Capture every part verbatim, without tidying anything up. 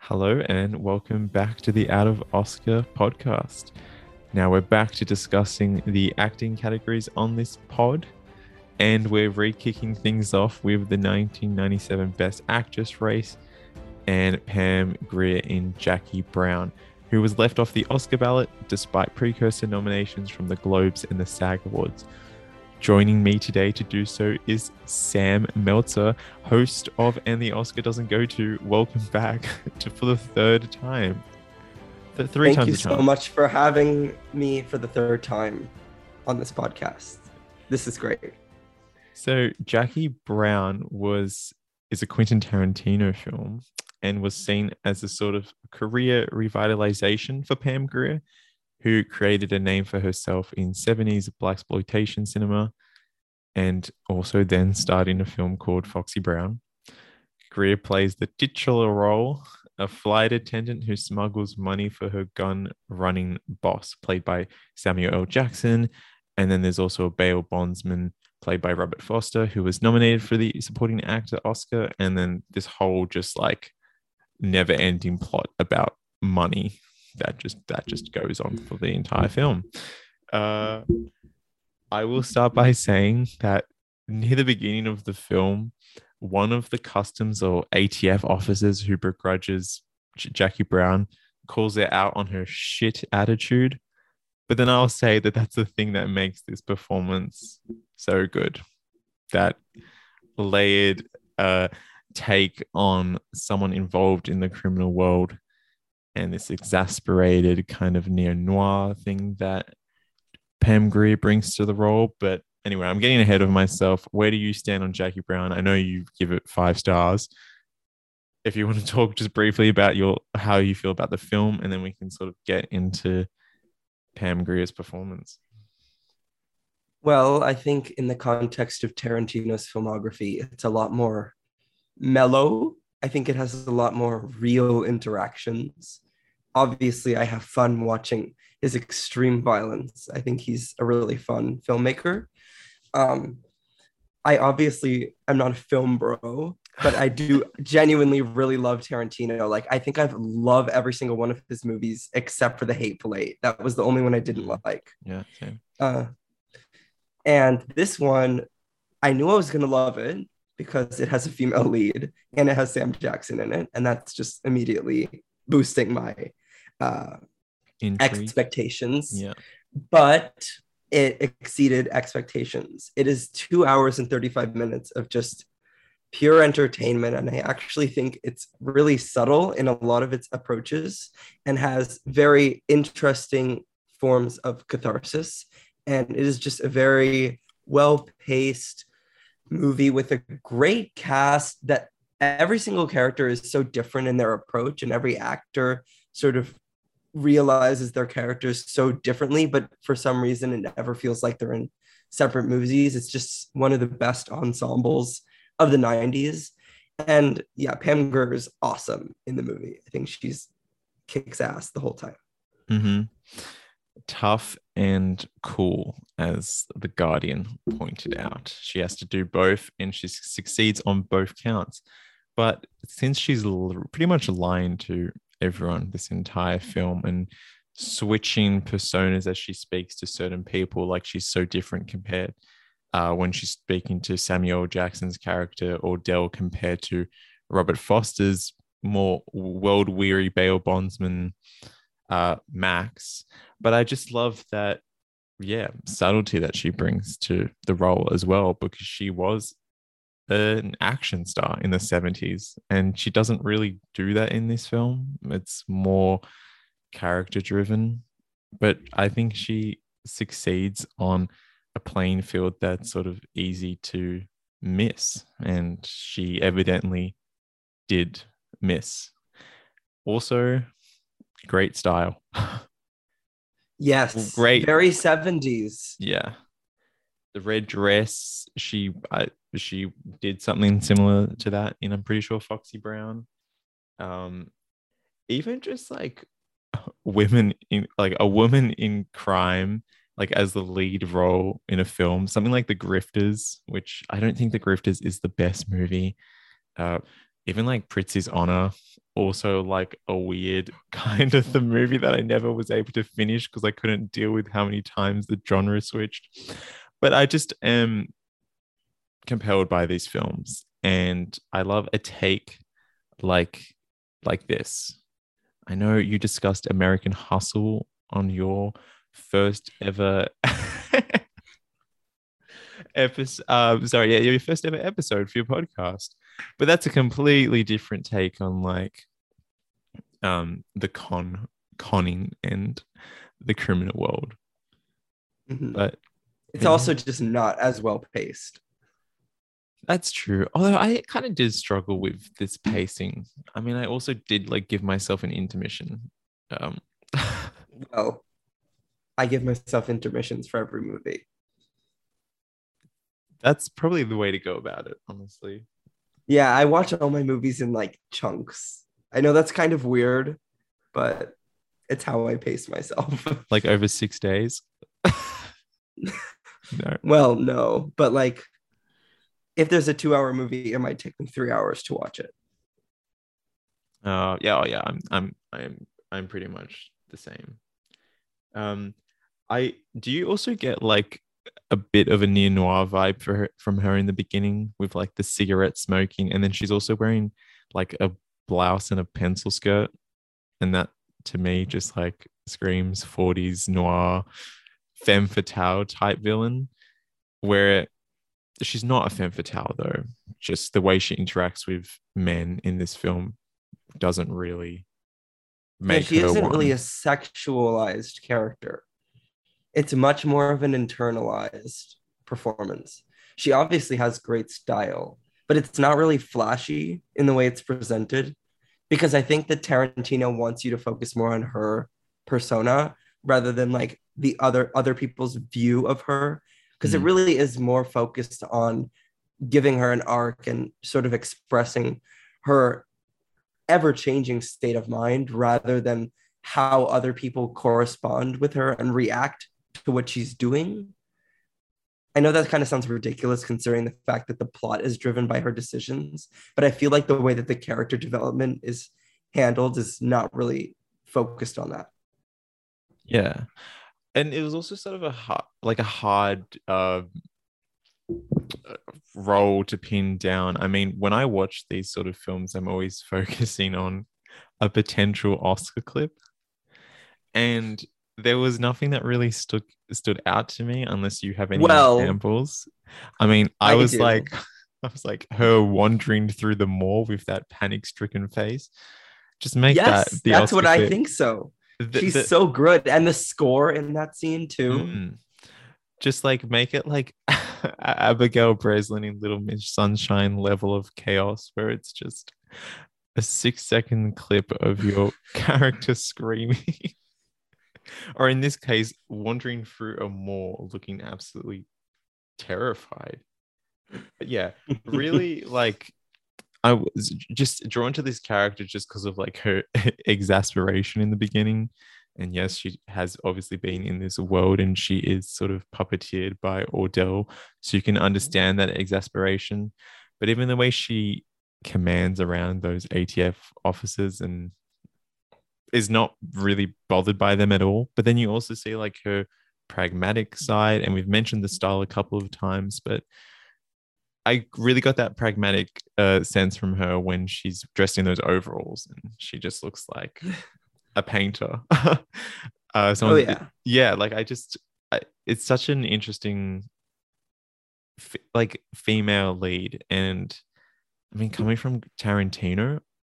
Hello and welcome back to the Out of Oscar podcast. Now we're back to discussing the acting categories on this pod, and we're re-kicking things off with the nineteen ninety-seven Best Actress race and Pam Grier in Jackie Brown, who was left off the Oscar ballot despite precursor nominations from the Globes and the SAG Awards. Joining me today to do so is Sam Meltzer, host of And the Oscar Doesn't Go To. Welcome back to, for the third time. Th- three Thank times you a so charm. much for having me for the third time on this podcast. This is great. So Jackie Brown was is a Quentin Tarantino film and was seen as a sort of career revitalization for Pam Grier, who created a name for herself in seventies blaxploitation cinema and also then starred in a film called Foxy Brown. Grier plays the titular role, a flight attendant who smuggles money for her gun-running boss, played by Samuel L. Jackson. And then there's also a bail bondsman, played by Robert Foster, who was nominated for the supporting actor Oscar. And then this whole just like never-ending plot about money that just that just goes on for the entire film. Uh, I will start by saying that near the beginning of the film, one of the customs or A T F officers who begrudges J- Jackie Brown calls her out on her shit attitude. But then I'll say that that's the thing that makes this performance so good. That layered uh, take on someone involved in the criminal world and this exasperated kind of neo-noir thing that Pam Grier brings to the role. But anyway, I'm getting ahead of myself. Where do you stand on Jackie Brown? I know you give it five stars. If you want to talk just briefly about your how you feel about the film, and then we can sort of get into Pam Grier's performance. Well, I think in the context of Tarantino's filmography, it's a lot more mellow. I think it has a lot more real interactions. Obviously, I have fun watching his extreme violence. I think he's a really fun filmmaker. Um, I obviously am not a film bro, but I do genuinely really love Tarantino. Like, I think I've loved every single one of his movies except for The Hateful Eight. That was the only one I didn't like. Yeah, same. Uh, and this one, I knew I was going to love it because it has a female lead and it has Sam Jackson in it. And that's just immediately boosting my uh, Intrigue. expectations. Yeah. But it exceeded expectations. It is two hours and thirty-five minutes of just pure entertainment. And I actually think it's really subtle in a lot of its approaches and has very interesting forms of catharsis. And it is just a very well-paced movie with a great cast that every single character is so different in their approach, and every actor sort of realizes their characters so differently, but for some reason it never feels like they're in separate movies. It's just one of the best ensembles of the nineties. And yeah, Pam Grier is awesome in the movie. I think she's kicks ass the whole time. Mm-hmm. Tough and cool, as The Guardian pointed out. She has to do both, and she succeeds on both counts. But since she's l- pretty much lying to everyone this entire film and switching personas as she speaks to certain people, like she's so different compared uh, when she's speaking to Samuel Jackson's character or Dell compared to Robert Foster's more world-weary bail bondsman uh, Max. But I just love that, yeah, subtlety that she brings to the role as well, because she was an action star in the seventies and she doesn't really do that in this film. It's more character driven, but I think she succeeds on a playing field that's sort of easy to miss, and she evidently did miss. Also, great style. Yes, Great. very seventies. Yeah. The red dress, she I, she did something similar to that in, I'm pretty sure, Foxy Brown. Um, even just like women in like a woman in crime, like as the lead role in a film, something like The Grifters, which I don't think The Grifters is the best movie. Uh, even like Prizzi's Honor, also like a weird kind of the movie that I never was able to finish because I couldn't deal with how many times the genre switched. But I just am compelled by these films, and I love a take like like this. I know you discussed American Hustle on your first ever episode. Uh, sorry, yeah, your first ever episode for your podcast. But that's a completely different take on like um the con conning and the criminal world. Mhm. But, It's but also yeah, just not as well paced. that's true. Although I kind of did struggle with this pacing. I mean, I also did like give myself an intermission. Um, Well, I give myself intermissions for every movie. that's probably the way to go about it, honestly. Yeah, I watch all my movies in like chunks. I know that's kind of weird, but it's how I pace myself. Like over six days. No. Well, no, but like if there's a two hour movie, it might take me three hours to watch it. Uh, yeah, oh, yeah. I'm, I'm, I'm, I'm pretty much the same. Um, I do you also get like a bit of a neo noir vibe for her from her in the beginning with like the cigarette smoking, and then she's also wearing like a blouse and a pencil skirt, and that to me just like screams forties noir femme fatale type villain, where she's not a femme fatale though. Just the way she interacts with men in this film doesn't really Yeah, make she her isn't really a one. sexualized character. It's much more of an internalized performance. She obviously has great style, but it's not really flashy in the way it's presented because I think that Tarantino wants you to focus more on her persona rather than like the other other people's view of her because it Mm, really is more focused on giving her an arc and sort of expressing her ever changing state of mind rather than how other people correspond with her and react to what she's doing. I know that kind of sounds ridiculous considering the fact that the plot is driven by her decisions, but I feel like the way that the character development is handled is not really focused on that. yeah. And it was also sort of a hard, like a hard uh, role to pin down. I mean, when I watch these sort of films, I'm always focusing on a potential Oscar clip, and there was nothing that really stood stood out to me unless you have any Well, examples. I mean, I I was do. like, I was like her wandering through the mall with that panic-stricken face. Just make that Yes, the that's Oscar what I clip. think so. The, She's the, so good. And the score in that scene, too. mm, just like make it like Abigail Breslin in Little Miss Sunshine level of chaos, where it's just a six second clip of your character screaming, or in this case, wandering through a mall looking absolutely terrified. But yeah, really like I was just drawn to this character just because of like her exasperation in the beginning. And yes, she has obviously been in this world and she is sort of puppeteered by Ordell. So you can understand that exasperation. But even the way she commands around those A T F officers and is not really bothered by them at all. But then you also see like her pragmatic side. And we've mentioned the style a couple of times, but I really got that pragmatic uh, sense from her when she's dressed in those overalls and she just looks like a painter. uh, Oh, someone, yeah. yeah, like I just, I, it's such an interesting, f- like female lead, and I mean, coming from Tarantino,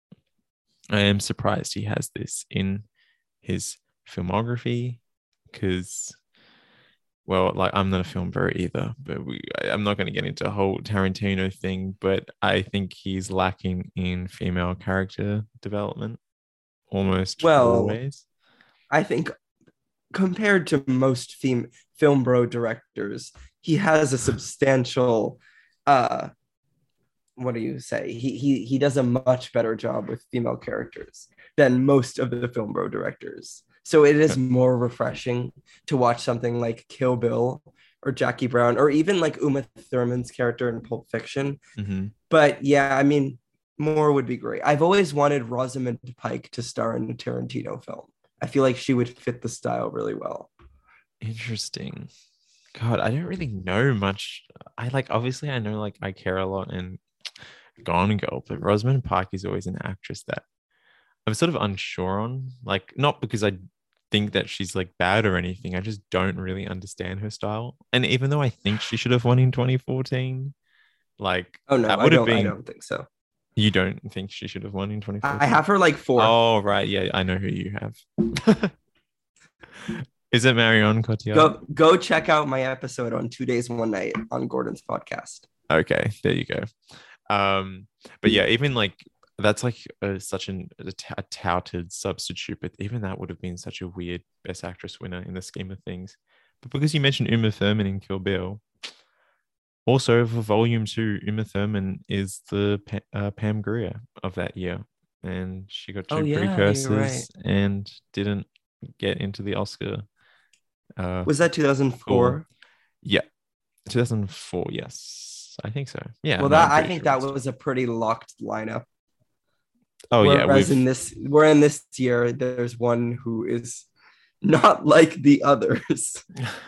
I am surprised he has this in his filmography because well, like I'm not a film bro either, but we I, I'm not going to get into a whole Tarantino thing, but I think he's lacking in female character development almost Well, always. I think compared to most fem- film bro directors, he has a substantial uh what do you say? He he he does a much better job with female characters than most of the film bro directors. So it is more refreshing to watch something like Kill Bill or Jackie Brown or even like Uma Thurman's character in Pulp Fiction. Mm-hmm. But yeah, I mean, more would be great. I've always wanted Rosamund Pike to star in a Tarantino film. I feel like she would fit the style really well. Interesting. God, I don't really know much. I like obviously I know like I Care a Lot and Gone Girl, but Rosamund Pike is always an actress that I'm sort of unsure on. Like, not because I think that she's like bad or anything. I just don't really understand her style. And even though I think she should have won in twenty fourteen, like Oh no, that I would have don't. I been. don't think so. You don't think she should have won in I twenty fourteen? have her like fourth. Oh, right. Yeah, I know who you have. Is it Marion Cotillard? Go go check out my episode on Two Days One Night on Gordon's podcast. Okay, there you go. Um, but yeah, even like that's like a, such an, a, t- a touted substitute, but even that would have been such a weird Best Actress winner in the scheme of things. But because you mentioned Uma Thurman in Kill Bill, also for Volume Two, Uma Thurman is the Pa- uh, Pam Grier of that year, and she got two Oh yeah, precursors you're right. and didn't get into the Oscar. Uh, Was that two thousand four? yeah, two thousand four. Yes, I think so. Yeah. Well, no, that I'm I pretty think sure that it's- was a pretty locked lineup. Oh yeah, Whereas we've in this, where in this year, there's one who is not like the others.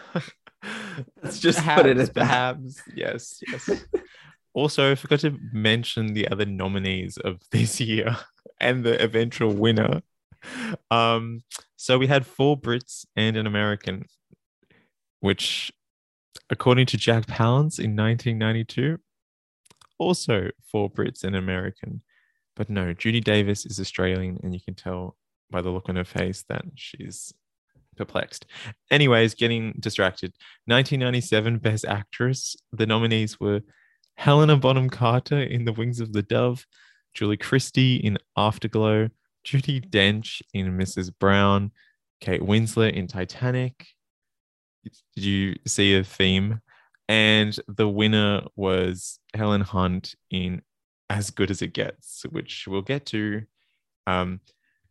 Let's just perhaps, put it at that. perhaps. Yes, yes. Also, I forgot to mention the other nominees of this year and the eventual winner. Um, so we had four Brits and an American, which, according to Jack Palance in nineteen ninety-two, also four Brits and an American. But no, Judy Davis is Australian, and you can tell by the look on her face that she's perplexed. Anyways, getting distracted. nineteen ninety-seven Best Actress. The nominees were Helena Bonham Carter in The Wings of the Dove, Julie Christie in Afterglow, Judi Dench in Missus Brown, Kate Winslet in Titanic. Did you see a theme? And the winner was Helen Hunt in As Good as It Gets, which we'll get to. Um,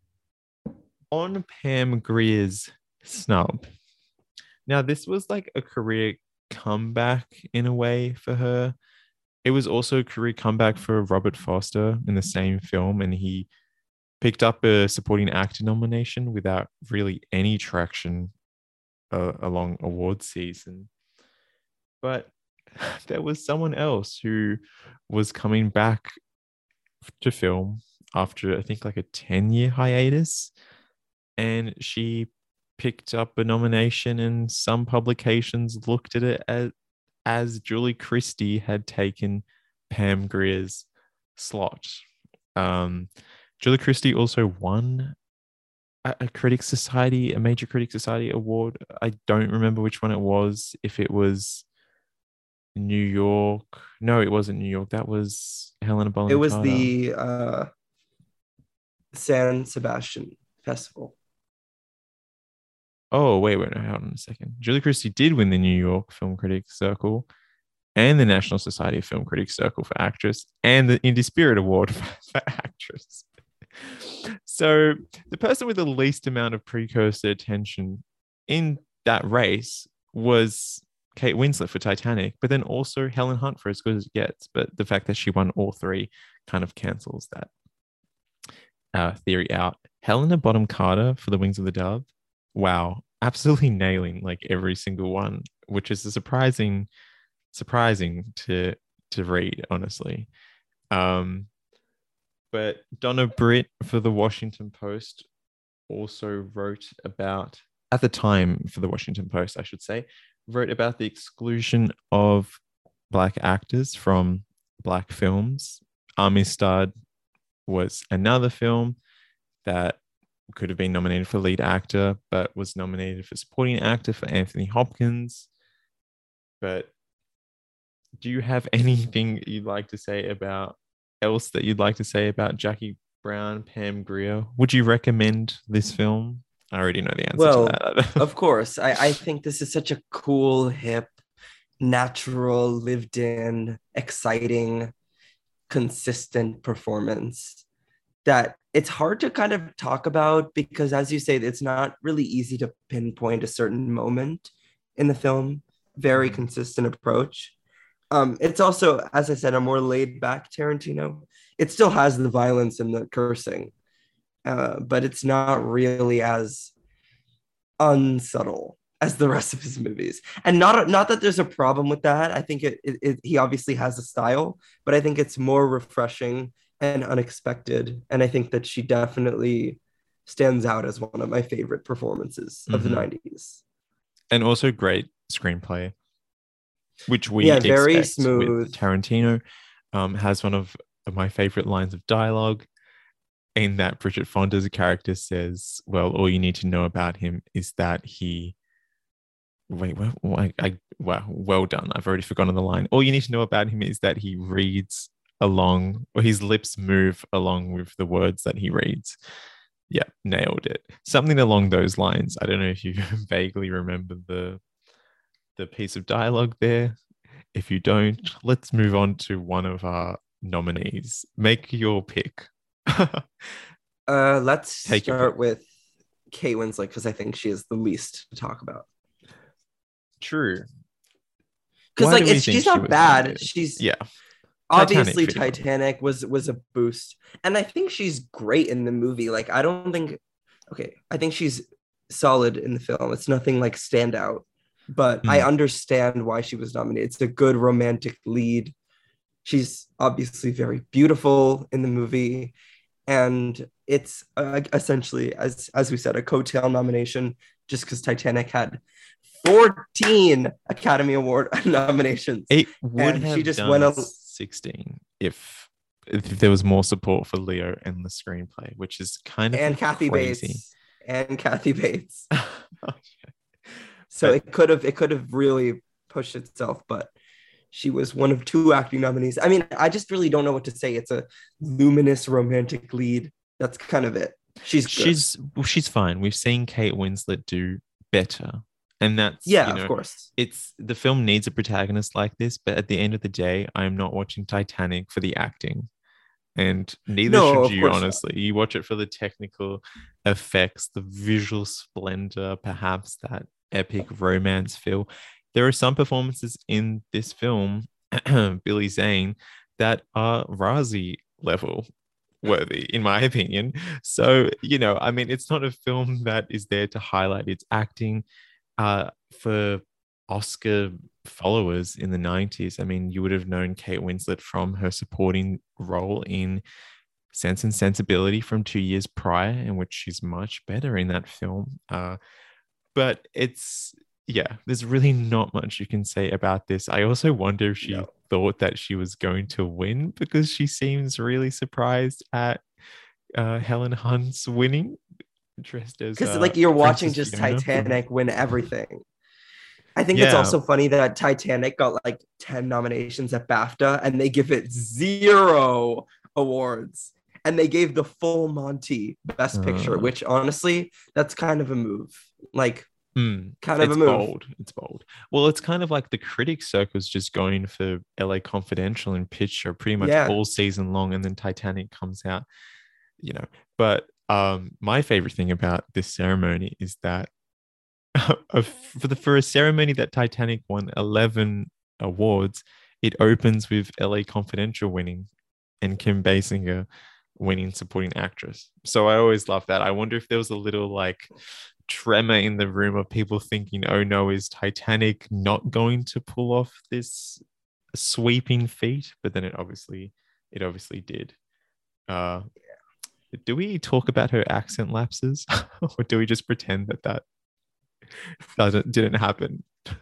on Pam Grier's snub. Now, this was like a career comeback in a way for her. It was also a career comeback for Robert Foster in the same film, and he picked up a supporting actor nomination without really any traction uh, along award season. But there was someone else who was coming back to film after I think like a ten year hiatus, and she picked up a nomination, and some publications looked at it as, as Julie Christie had taken Pam Grier's slot. Um, Julie Christie also won a, a Critics Society, a major Critics Society award. I don't remember which one it was. If it was New York, no, it wasn't New York. That was Helena Bonham It was Carter. the uh, San Sebastian Festival. Oh, wait, wait, no, hold on a second. Julie Christie did win the New York Film Critics Circle and the National Society of Film Critics Circle for Actress and the Indie Spirit Award for, for Actress. So the person with the least amount of precursor attention in that race was Kate Winslet for Titanic, but then also Helen Hunt for As Good as It Gets. But the fact that she won all three kind of cancels that uh, theory out. Helena Bonham Carter for The Wings of the Dove. Wow, absolutely nailing like every single one, which is a surprising, surprising to to read, honestly. Um, but Donna Britt for the Washington Post also wrote about, at the time for the Washington Post, I should say, wrote about the exclusion of Black actors from Black films. Amistad was another film that could have been nominated for lead actor, but was nominated for supporting actor for Anthony Hopkins. But do you have anything you'd like to say about else that you'd like to say about Jackie Brown, Pam Grier? Would you recommend this film? I already know the answer Well, to that. of course. I, I think this is such a cool, hip, natural, lived in, exciting, consistent performance that it's hard to kind of talk about because, as you say, it's not really easy to pinpoint a certain moment in the film. Very consistent approach. Um, it's also, as I said, a more laid back Tarantino. it still has the violence and the cursing, uh, but it's not really as unsubtle as the rest of his movies. And not not that there's a problem with that. I think it, it, it he obviously has a style, but I think it's more refreshing and unexpected. And I think that she definitely stands out as one of my favorite performances of Mm-hmm. the nineties. And also great screenplay, which we Yeah, very expect smooth. with Tarantino. Um, has one of my favorite lines of dialogue, in that Bridget Fonda's character says, well, all you need to know about him is that he wait well I, I wow well done I've already forgotten the line. All you need to know about him is that he reads along, or his lips move along with the words that he reads. Yeah, nailed it. Something along those lines. I don't know if you vaguely remember the the piece of dialogue there. If you don't, let's move on to one of our nominees. Make your pick. Uh, let's Take your start pick. with Kate Winslet because I think she is the least to talk about. True. Because Why like do we it's think she's she not was bad. nominated? She's Yeah. obviously fit well. Titanic was was a boost, and I think she's great in the movie. Like I don't think, okay, I think she's solid in the film. It's nothing like standout, but I Mm. understand why she was nominated. It's a good romantic lead. She's obviously very beautiful in the movie, and it's uh, essentially, as as we said, a coattail nomination just because Titanic had fourteen Academy Award nominations, It would and she have just went done a sixteen if if there was more support for Leo in the screenplay, which is kind of and Kathy crazy. Bates and Kathy Bates. Okay. So But- it could have it could have really pushed itself, but she was one of two acting nominees. I mean, I just really don't know what to say. It's a luminous romantic lead. That's kind of it. She's good. she's well, she's fine. We've seen Kate Winslet do better, and that's yeah, you know, of course. it's the film needs a protagonist like this, but at the end of the day, I am not watching Titanic for the acting, and neither No, should of you. course not. Honestly, you watch it for the technical effects, the visual splendor, perhaps that epic romance feel. There are some performances in this film, Billy Zane, that are Razi level worthy, in my opinion. So, you know, I mean, it's not a film that is there to highlight its acting. Uh, for Oscar followers in the nineties, I mean, you would have known Kate Winslet from her supporting role in Sense and Sensibility from two years prior, in which she's much better in that film. Uh, but it's, yeah, there's really not much you can say about this. I also wonder if she No. thought that she was going to win, because she seems really surprised at uh, Helen Hunt's winning, dressed as Because uh, like you're watching Princess just Fiona from- Titanic win everything. I think it's Yeah. also funny that Titanic got like ten nominations at BAFTA and they give it zero awards. And they gave the full Monty Best Picture, Uh. which honestly, that's kind of a move. Like, Mm, kind of it's a move. bold. It's bold. Well, it's kind of like the critics circle's just going for L A Confidential and Pitch Show pretty much Yeah. all season long, and then Titanic comes out, you know. But um, my favorite thing about this ceremony is that for the for a ceremony that Titanic won eleven awards, it opens with L A Confidential winning and Kim Basinger winning supporting actress. So I always love that. I wonder if there was a little like tremor in the room of people thinking, oh no, is Titanic not going to pull off this sweeping feat? But then it obviously it obviously did. Uh do we talk about her accent lapses or do we just pretend that that doesn't didn't happen?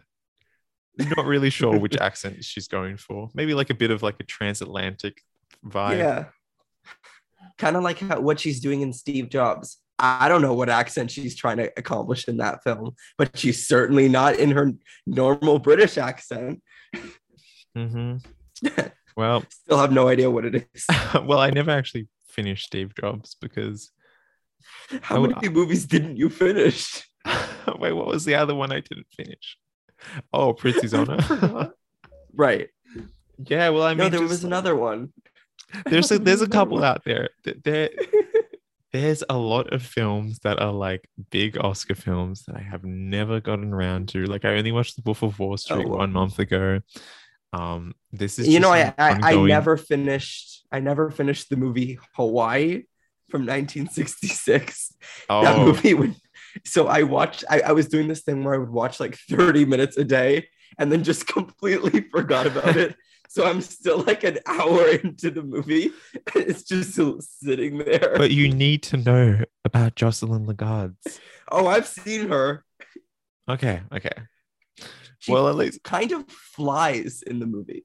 Not really sure which accent she's going for. Maybe like a bit of like a transatlantic vibe. Yeah. Kind of like how, what she's doing in Steve Jobs. I don't know what accent she's trying to accomplish in that film, but she's certainly not in her normal British accent. Mm-hmm. Well, still have no idea what it is. well, I never actually finished Steve Jobs because. How many I, movies didn't you finish? Wait, what was the other one I didn't finish? Oh, Prizzi's Honor. Right. Yeah, well, I mean, no, there just, was another one. There's a there's a couple out there. There, there's a lot of films that are like big Oscar films that I have never gotten around to. Like I only watched The Wolf of Wall Street Oh, well. one month ago. Um, this is You know, just I, an I I ongoing- never finished I never finished the movie Hawaii from nineteen sixty-six. That Oh, movie would, so I watched, I, I was doing this thing where I would watch like thirty minutes a day and then just completely forgot about it. So I'm still like an hour into the movie. It's just still sitting there. but you need to know about Jocelyn Lagarde. Oh, I've seen her. Okay, okay. She Well, at least kind of flies in the movie.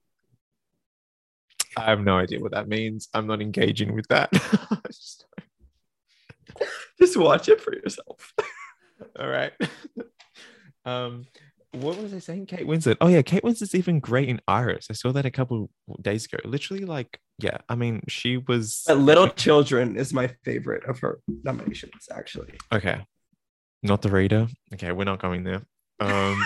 I have no idea what that means. I'm not engaging with that. Just watch it for yourself. All right. Um, what was I saying? Kate Winslet. Oh yeah, Kate Winslet's even great in Iris. I saw that a couple days ago. Literally, like, yeah. I mean, she was. But Little Children is my favorite of her nominations, actually. Okay, not the reader. Okay, we're not going there. Um,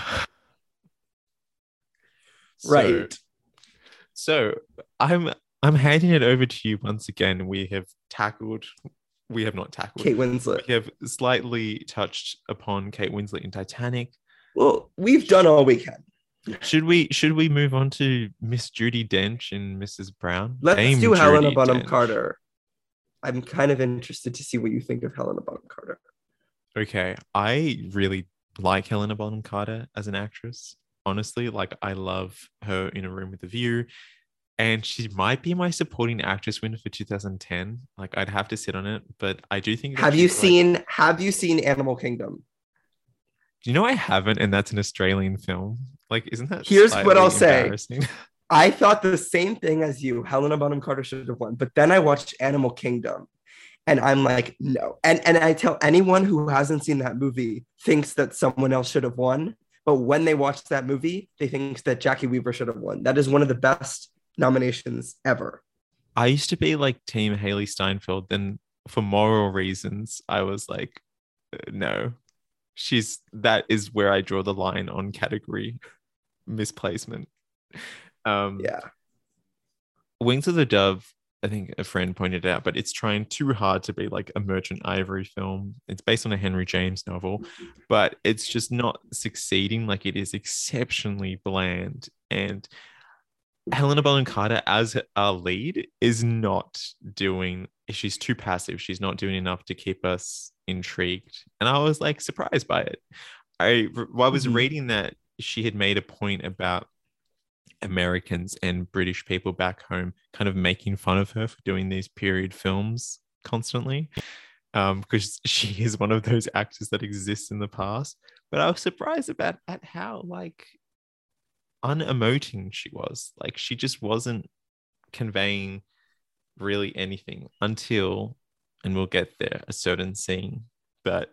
right. So, so I'm I'm handing it over to you once again. We have tackled. We have not tackled. Kate Winslet. We have slightly touched upon Kate Winslet in Titanic. Well, we've done all we can. Should we should we move on to Miss Judi Dench and Missus Brown? Let's Dame do Helena Judi Bonham Dench. Carter. I'm kind of interested to see what you think of Helena Bonham Carter. Okay, I really like Helena Bonham Carter as an actress. Honestly, like I love her in A Room with a View, and she might be my supporting actress winner for two thousand ten. Like I'd have to sit on it, but I do think. that Have you she's, like- seen Have you seen Animal Kingdom? Do you know I haven't, and that's an Australian film. Like, isn't that? Here's slightly what I'll say. embarrassing? I thought the same thing as you. Helena Bonham Carter should have won, but then I watched Animal Kingdom, and I'm like, no. And and I tell anyone who hasn't seen that movie thinks that someone else should have won, but when they watch that movie, they think that Jackie Weaver should have won. That is one of the best nominations ever. I used to be like Team Haley Steinfeld. Then, for moral reasons, I was like, uh, no. She's that is where I draw the line on category misplacement. Um, Yeah. Wings of the Dove, I think a friend pointed out, but it's trying too hard to be like a Merchant Ivory film. It's based on a Henry James novel, but it's just not succeeding. Like it is exceptionally bland. And Helena Bonham Carter as our lead is not doing, she's too passive. She's not doing enough to keep us intrigued. And I was like surprised by it. I, I was Mhm. reading that she had made a point about Americans and British people back home kind of making fun of her for doing these period films constantly. Um, because she is one of those actors that exists in the past. But I was surprised about at how like unemoting she was. Like she just wasn't conveying really anything until, and we'll get there, a certain scene. But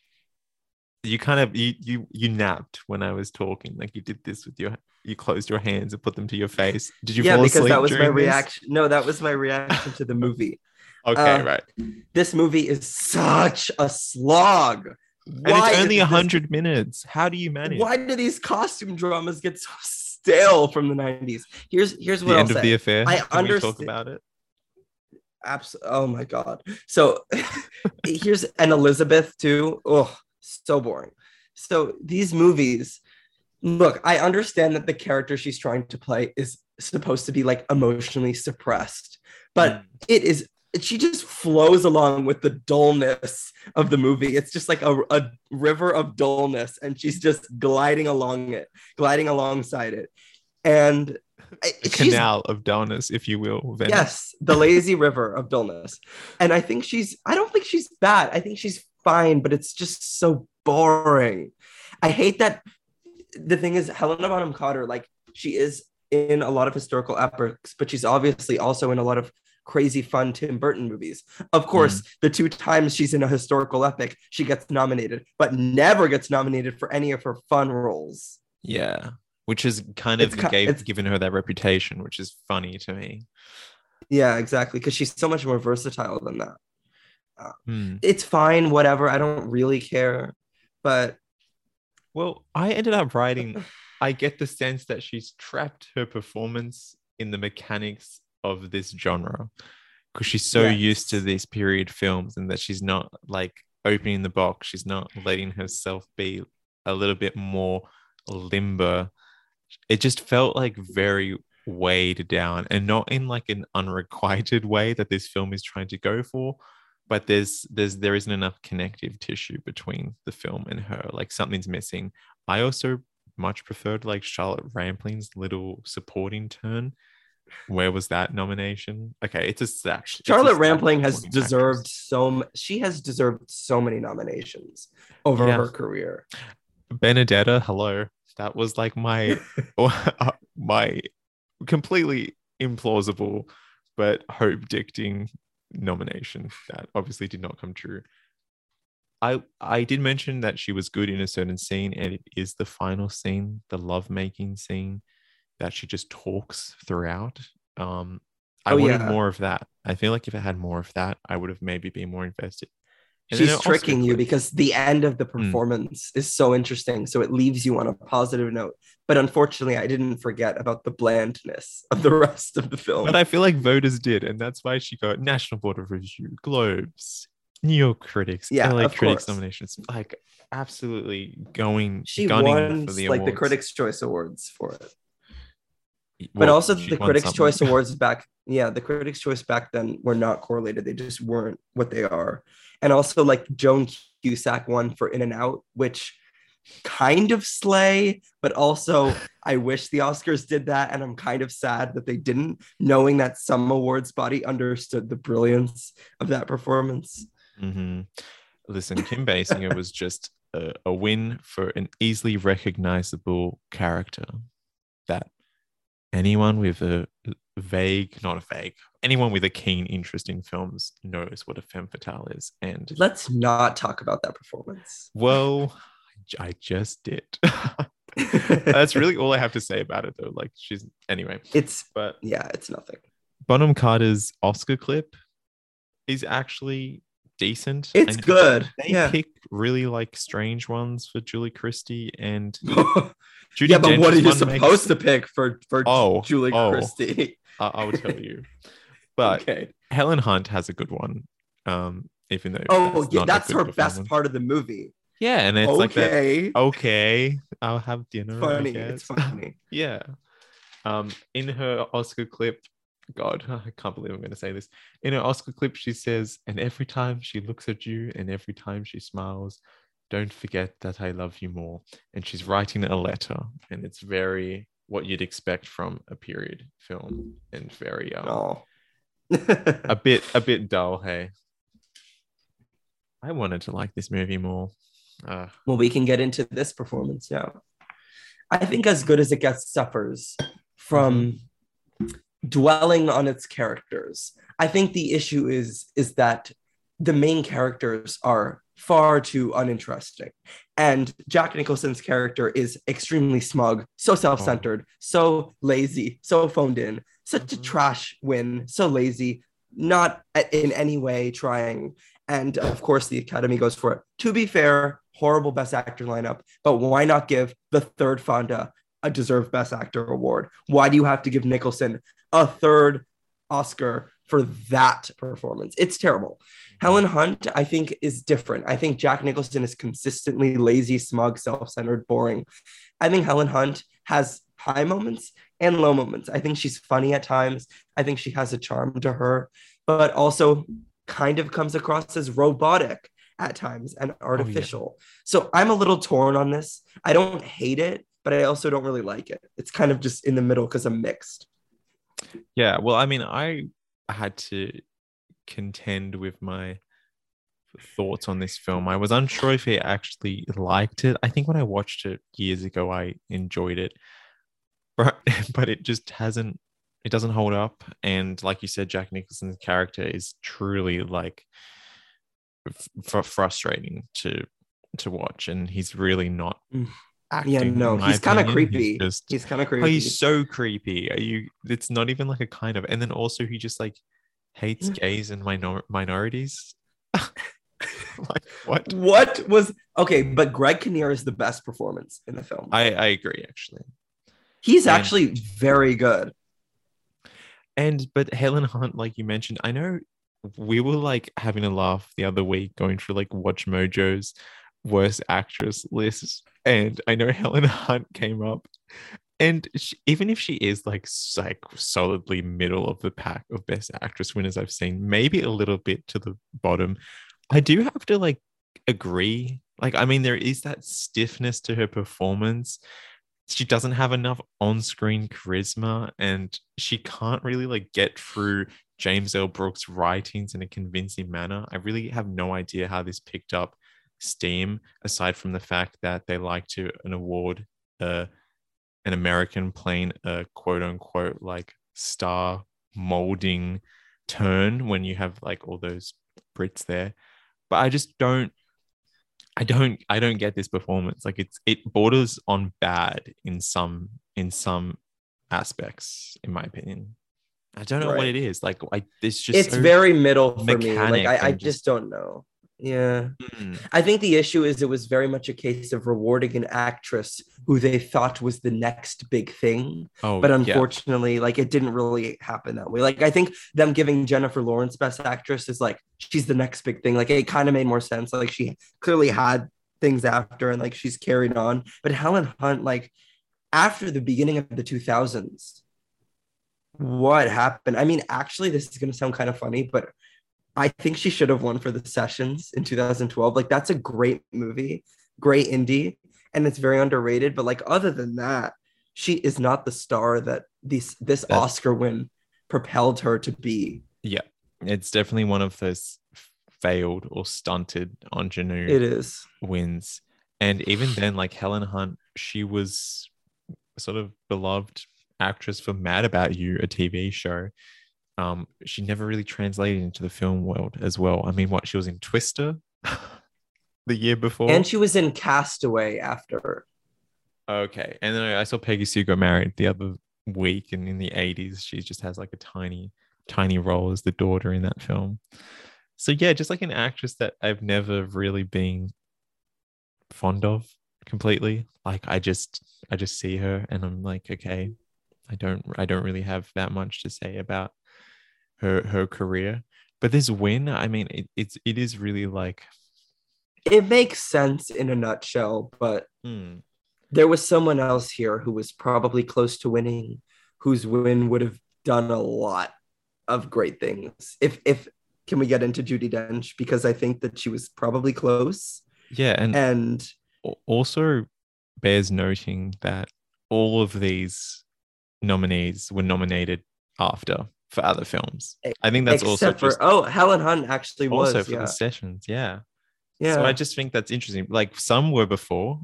you kind of you you you napped when I was talking. Like you did this with your you closed your hands and put them to your face. Did you Yeah, fall because asleep that was my during this? reaction. No, that was my reaction to the movie. Okay, Uh, right. This movie is such a slog. And it's did only a this- hundred minutes. How do you manage? Why do these costume dramas get so stale from the nineties? Here's here's what The I'll end say. of the affair. I Can we talk understand- about it? Abs- oh my god. So here's an Elizabeth too. Oh, so boring. So these movies, look, I understand that the character she's trying to play is supposed to be like emotionally suppressed, but Mm. it is she just flows along with the dullness of the movie. It's just like a, a river of dullness, and she's just gliding along it, gliding alongside it. And I- The she's canal of dullness, if you will. Venice. Yes, the lazy river of dullness. And I think she's, I don't think she's bad. I think she's fine, but it's just so boring. I hate that. The thing is, Helena Bonham Carter, like, she is in a lot of historical epics, but she's obviously also in a lot of crazy, fun Tim Burton movies. Of course, the two times she's in a historical epic, she gets nominated, but never gets nominated for any of her fun roles. Yeah. Which is kind of It's ki- gave, it's- given her that reputation, which is funny to me. Yeah, exactly. Because she's so much more versatile than that. Hmm. It's fine, whatever. I don't really care. But Well, I ended up writing, I get the sense that she's trapped her performance in the mechanics of this genre because she's so Yes. used to these period films and that she's not like opening the box. She's not letting herself be a little bit more limber. It just felt like very weighed down, and not in like an unrequited way that this film is trying to go for, but there's there's there isn't enough connective tissue between the film and her. Like something's missing. I also much preferred like Charlotte Rampling's little supporting turn. Where was that nomination? Okay, it's a stack. Charlotte a stack Rampling has supporting deserved actress. so m- she has deserved so many nominations over Yeah. her career. Benedetta, hello. That was like my my completely implausible but hope dicting nomination that obviously did not come true. I I did mention that she was good in a certain scene, and it is the final scene, the lovemaking scene, that she just talks throughout. Um, I Oh wanted yeah. more of that. I feel like if it had more of that, I would have maybe been more invested. And then She's an Oscar tricking you clip. because the end of the Mm. performance is so interesting. So it leaves you on a positive note. But unfortunately, I didn't forget about the blandness of the rest of the But film. I feel like voters did, and that's why she got National Board of Review, Globes, New York Critics, Yeah, L A of Critics course. nominations. Like absolutely going She gunning won for the like the awards. Critics' Choice Awards for it. But Well, also she the won Critics' something. Choice Awards back, yeah, the Critics' Choice back then were not correlated. They just weren't what they are. And also like Joan Cusack won for In and Out, which kind of slay, but also I wish the Oscars did that. And I'm kind of sad that they didn't, knowing that some awards body understood the brilliance of that performance. Mhm. Listen, Kim Basinger was just a, a win for an easily recognizable character that anyone with a vague, not a vague, anyone with a keen interest in films knows what a femme fatale is. And Let's not talk about that performance. well, I just did. That's really all I have to say about it, though. Like, she's anyway. It's, But yeah, it's nothing. Bonham Carter's Oscar clip is actually decent. It's And good. they Yeah. pick really like strange ones for Julie Christie, and Judi Judi yeah, but what Dench's are you one supposed makes. to pick for for Oh, Julie oh, Christie? I, I will tell you. But Okay. Helen Hunt has a good one, um, even though Oh, that's yeah, not that's a good her best performance. part of the movie. Yeah, and it's like that. Okay. Okay, I'll have dinner, I Funny. It's guess. funny. Yeah. Um, in her Oscar clip, God, I can't believe I'm going to say this. In her Oscar clip, she says, "And every time she looks at you, and every time she smiles, don't forget that I love you more." And she's writing a letter, and it's very what you'd expect from a period film, and very um, Oh. a bit a bit dull. Hey, I wanted to like this movie more. Uh, Well, we can get into this performance now. I think As Good as It Gets suffers from dwelling on its characters. I think the issue is is that the main characters are far too uninteresting. And Jack Nicholson's character is extremely smug, so self-centered, so lazy, so phoned in, such a Mhm. trash win, so lazy, not in any way trying. And of course, the Academy goes for it. To be fair, horrible Best Actor lineup, but why not give the third Fonda a deserved Best Actor award? Why do you have to give Nicholson a third Oscar for that performance? It's terrible. Helen Hunt, I think, is different. I think Jack Nicholson is consistently lazy, smug, self-centered, boring. I think Helen Hunt has high moments and low moments. I think she's funny at times. I think she has a charm to her, but also kind of comes across as robotic at times and artificial. Oh, yeah. So I'm a little torn on this. I don't hate it, but I also don't really like it. It's kind of just in the middle because I'm mixed. Yeah, well, I mean, I had to contend with my thoughts on this film. I was unsure if I actually liked it. I think when I watched it years ago, I enjoyed it, but but it just hasn't. It doesn't hold up. And like you said, Jack Nicholson's character is truly like f- frustrating to to watch, and he's really not. Acting, yeah, no, he's kind of creepy. He's, just, he's kind of creepy. Oh, he's so creepy. Are you? It's not even like a kind of. And then also he just like hates gays and minor- minorities. Like what? What was okay? But Greg Kinnear is the best performance in the film. I I agree actually. He's and, actually very good. And but Helen Hunt, like you mentioned, I know we were like having a laugh the other week going through like Watch Mojo's worst actress lists, and I know Helen Hunt came up, And she, even if she is like s- like solidly middle of the pack of best actress winners I've seen, maybe a little bit to the bottom, I do have to like agree. Like, I mean, there is that stiffness to her performance. She doesn't have enough on-screen charisma, and she can't really like get through James L. Brooks' writings in a convincing manner. I really have no idea how this picked up steam, aside from the fact that they like to an award uh, an American playing a quote unquote like star molding turn when you have like all those Brits there. But I just don't I don't I don't get this performance. Like it's it borders on bad in some in some aspects, in my opinion. I don't know what it Right. is. Like I it's just It's so very middle for me. Like mechanic I, I and just just don't know. Yeah. mm, I think the issue is it was very much a case of rewarding an actress who they thought was the next big thing. oh But yeah. unfortunately, like it didn't really happen that way. Like I think them giving Jennifer Lawrence Best Actress is like she's the next big thing. Like it kind of made more sense. Like she clearly had things after and like she's carried on. But Helen Hunt, like after the beginning of the two thousands, what happened? I mean, actually, this is gonna sound kind of funny, but I think she should have won for The Sessions in two thousand twelve. Like that's a great movie, great indie, and it's very underrated. But like other than that, she is not the star that this this That Oscar win propelled her to be. yeah. It's definitely one of those failed or stunted ingenue It is. wins. And even then, like Helen Hunt, she was a sort of beloved actress for Mad About You, a T V show. Um, she never really translated into the film world as well. I mean, what she was in Twister the year And before. she was in Castaway after. Okay, and then I saw Peggy Sue got married the other week, and in the eighties, she just has like a tiny, tiny role as the daughter in that film. So yeah, just like an actress that I've never really been fond of completely. Like I just I just see her and I'm like, okay, I don't I don't really have that much to say about her her career. But this win, I mean, it, it's it is really like It makes sense in a nutshell, but hmm, there was someone else here who was probably close to winning, whose win would have done a lot of great things. If if can we get into Judy Dench because I think that she was probably close yeah, and and al- also bears noting that all of these nominees were nominated after for other films. I think that's also except just for oh Helen Hunt actually also was for the yeah sessions, yeah. So I yeah just think that's interesting. Like some were before,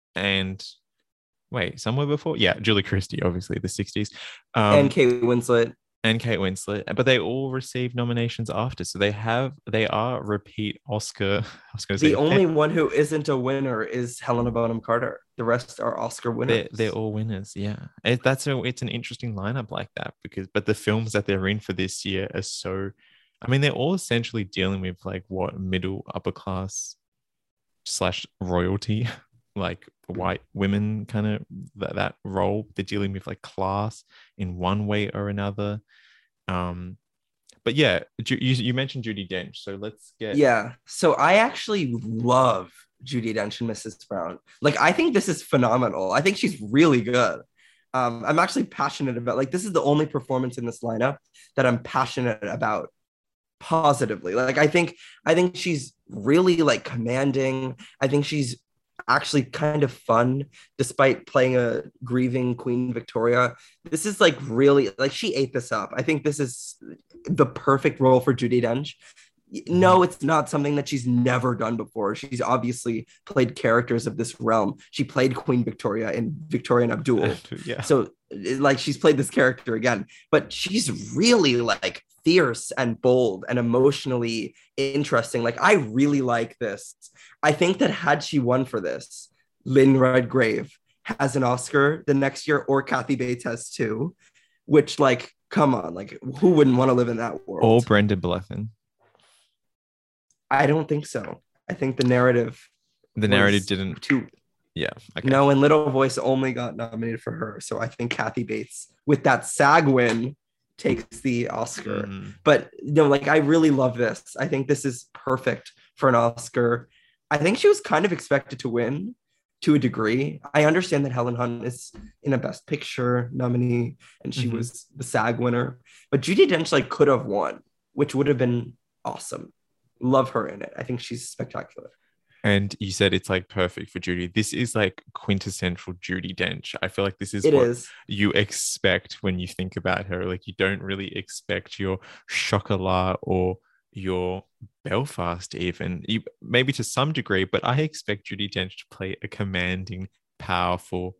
and wait, some were before. Yeah, Julie Christie, obviously the sixties, and um, Kate Winslet. and Kate Winslet, but they all received nominations after. So they have they are repeat Oscar. I was going to The say only one who isn't a winner is Helena Bonham Carter. The rest are Oscar they're they're winners. all winners. Yeah, it, that's a it's an interesting lineup like that because but the films that they're in for this year are so. I mean, they're all essentially dealing with like what middle upper class slash royalty, like white women kind of that, that role. They're dealing with like class in one way or another. Um, but yeah, you, you mentioned Judy Dench, so let's get Yeah. So I actually love Judy Dench and Missus Brown. Like, I think this is phenomenal. I think she's really good. Um, I'm actually passionate about like this is the only performance in this lineup that I'm passionate about positively. Like I think I think she's really like commanding. I think she's actually kind of fun despite playing a grieving Queen Victoria. This is like really like she ate this up. I think this is the perfect role for Judy Dench. Mhm. No, it's not something that she's never done before. She's obviously played characters of this realm. She played Queen Victoria in Victoria and Abdul. Yeah. So like she's played this character again, but she's really like fierce and bold and emotionally interesting. Like I really like this. I think that had she won for this, Lynn Redgrave has an Oscar the next year, or Kathy Bates has too. Which like, come on, like who wouldn't want to live in that Or world? Brenda Blethyn. I don't think so. I think the narrative The narrative was didn't. too. Yeah. Okay. No, and Little Voice only got nominated for her. So I think Kathy Bates, with that SAG win, takes the Oscar. Mm. But you know, like I really love this. I think this is perfect for an Oscar. I think she was kind of expected to win, to a degree. I understand that Helen Hunt is in a Best Picture nominee and she Mhm. was the SAG winner, but Judi Dench like could have won, which would have been awesome. Love her in it. I think she's spectacular. And you said it's like perfect for Judy. This is like quintessential Judi Dench. I feel like this is It what is. you expect when you think about her. Like you don't really expect your Chocolat or your Belfast, even you, maybe to some degree, but I expect Judi Dench to play a commanding, powerful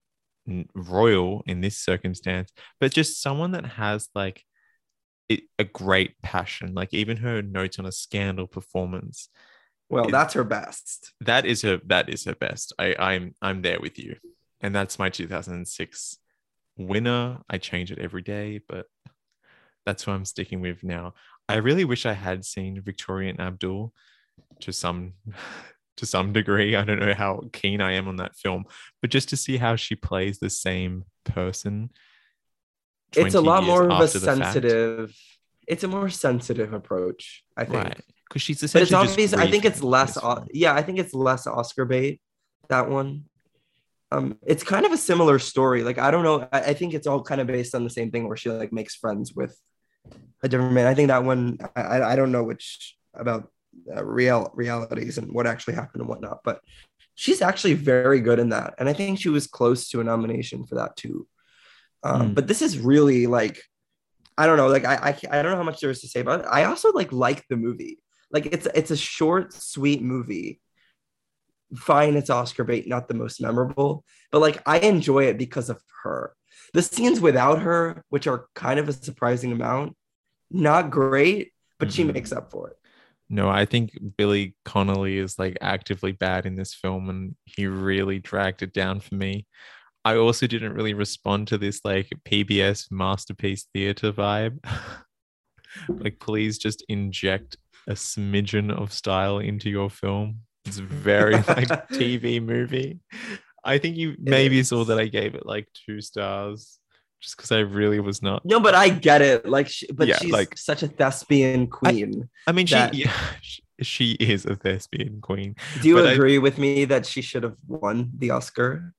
royal in this circumstance, but just someone that has like it, a great passion. Like even her notes on a Scandal performance. Well, It, that's her best. that is her. That is her best. I, I'm I'm there with you, and that's my two thousand six winner. I change it every day, but that's who I'm sticking with now. I really wish I had seen Victoria and Abdul to some to some degree. I don't know how keen I am on that film, but just to see how she plays the same person It's a twenty lot years more of a after the fact. sensitive, it's a more sensitive approach, I think. Right. Because she's But it's essentially just obvious. I think grieving it's in less. this O- film. Yeah, I think it's less Oscar bait. That one. Um, it's kind of a similar story. Like I don't know. I, I think it's all kind of based on the same thing where she like makes friends with a different man. I think that one. I I don't know which about uh, real realities and what actually happened and whatnot. But she's actually very good in that, and I think she was close to a nomination for that too. Um, Mm. but this is really like I don't know. Like I, I I don't know how much there is to say about it. I also like like the movie. Like it's it's a short, sweet movie. Fine, it's Oscar bait, not the most memorable, but like I enjoy it because of her. The scenes without her, which are kind of a surprising amount, not great, but she Mm-mm. makes up for it. No, I think Billy Connolly is like actively bad in this film, and he really dragged it down for me. I also didn't really respond to this like P B S masterpiece theater vibe. Like, please just inject a smidgen of style into your film. It's very like T V movie. I think you It maybe saw that is. I gave it like two stars just because I really was not. No, but I get it. Like, she, but Yeah, she's like such a thespian I, queen I mean, she, that. yeah, she is a thespian queen, Do you but I agree with me that she should have won the Oscar?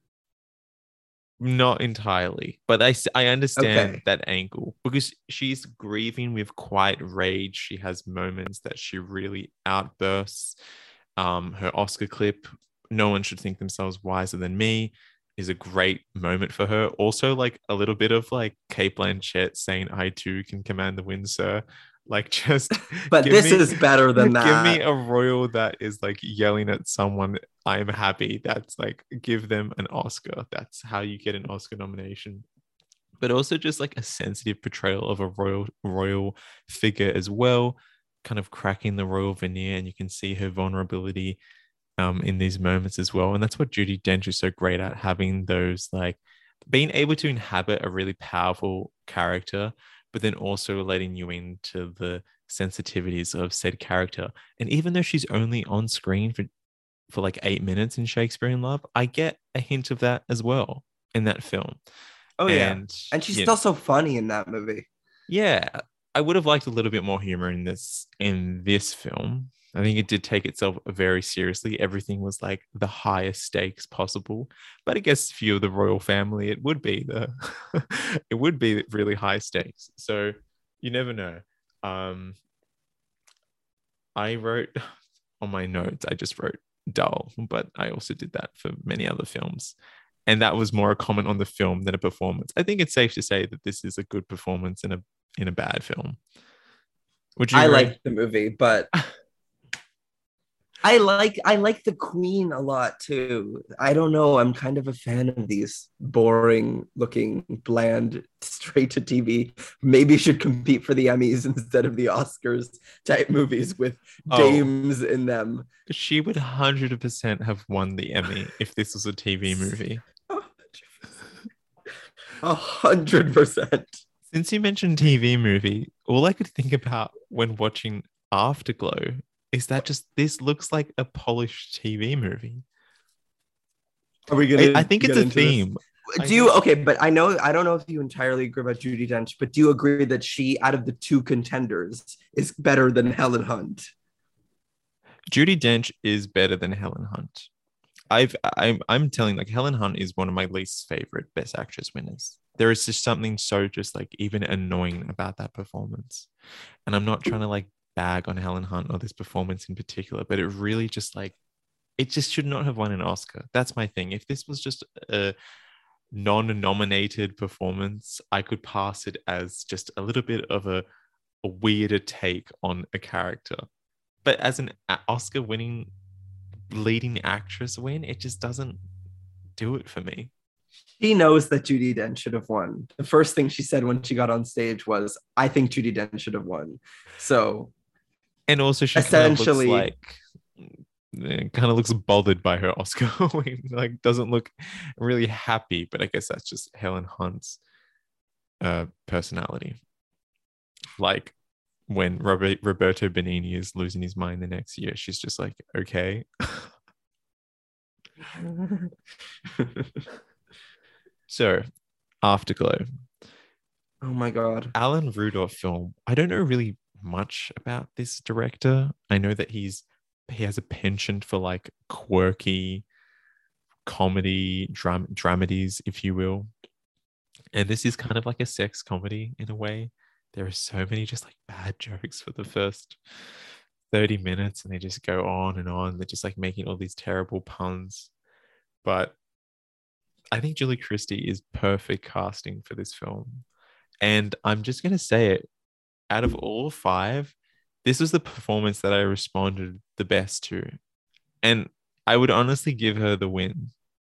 not entirely. But I, s- I understand Okay, that angle because she's grieving with quiet rage. She has moments that she really outbursts. Um, her Oscar clip, "No one should think themselves wiser than me," is a great moment for her. Also, like a little bit of like Kate Blanchett saying, "I too can command the wind, sir." Like, just but give this me, is better than give me that. a royal that is like yelling at someone. I'm happy. That's like give them an Oscar. That's how you get an Oscar nomination. But also just like a sensitive portrayal of a royal royal figure as well, kind of cracking the royal veneer, and you can see her vulnerability um, in these moments as well. And that's what Judi Dench is so great at, having those like being able to inhabit a really powerful character, but then also letting you into the sensitivities of said character. And even though she's only on screen for for like eight minutes in Shakespeare in Love, I get a hint of that as well in that film. Oh yeah, And and she's you know, still so funny in that movie. yeah, I would have liked a little bit more humor in this in this film. I think it did take itself very seriously. Everything was like the highest stakes possible. But I guess if you're the royal family, it would be the it would be really high stakes. So you never know. Um, I wrote on my notes, I just wrote dull, but I also did that for many other films. And that was more a comment on the film than a performance. I think it's safe to say that this is a good performance in a in a bad film. Would you I agree? like the movie, but I like I like the Queen a lot too. I don't know. I'm kind of a fan of these boring looking, bland, straight to T V. Maybe should compete for the Emmys instead of the Oscars type movies with Oh, dames in them. she would one hundred percent have won the Emmy if this was a T V movie. A hundred percent. Since you mentioned T V movie, all I could think about when watching Afterglow is that just this looks like a polished T V movie. Are we I, I gonna think it's get a into this? theme. I Do you don't. okay? But I know I don't know if you entirely agree about Judi Dench, but do you agree that she, out of the two contenders, is better than Helen Hunt? Judi Dench is better than Helen Hunt. I've I'm I'm telling like Helen Hunt is one of my least favorite Best Actress winners. There is just something so just like even annoying about that performance. And I'm not trying to like bag on Helen Hunt or this performance in particular, but it really just like it just should not have won an Oscar. That's my thing. If this was just a non-nominated performance, I could pass it as just a little bit of a, a weirder take on a character. But as an Oscar winning leading actress win, it just doesn't do it for me. She knows that Judi Dench should have won. The first thing she said when she got on stage was, I think Judi Dench should have won. So and also she essentially kind of looks like kind of looks bothered by her Oscar win. Like doesn't look really happy, but I guess that's just Helen Hunt's uh personality. Like when Robert, Roberto Benigni is losing his mind the next year, she's just like, okay. So, Afterglow. Oh my God. Alan Rudolph film. I don't know really much about this director. I know that he's he has a penchant for like quirky comedy, dram- dramedies, if you will. And this is kind of like a sex comedy in a way. There are so many just like bad jokes for the first thirty minutes and they just go on and on. They're just like making all these terrible puns. But I think Julie Christie is perfect casting for this film. And I'm just going to say it, out of all five, this was the performance that I responded the best to. And I would honestly give her the win.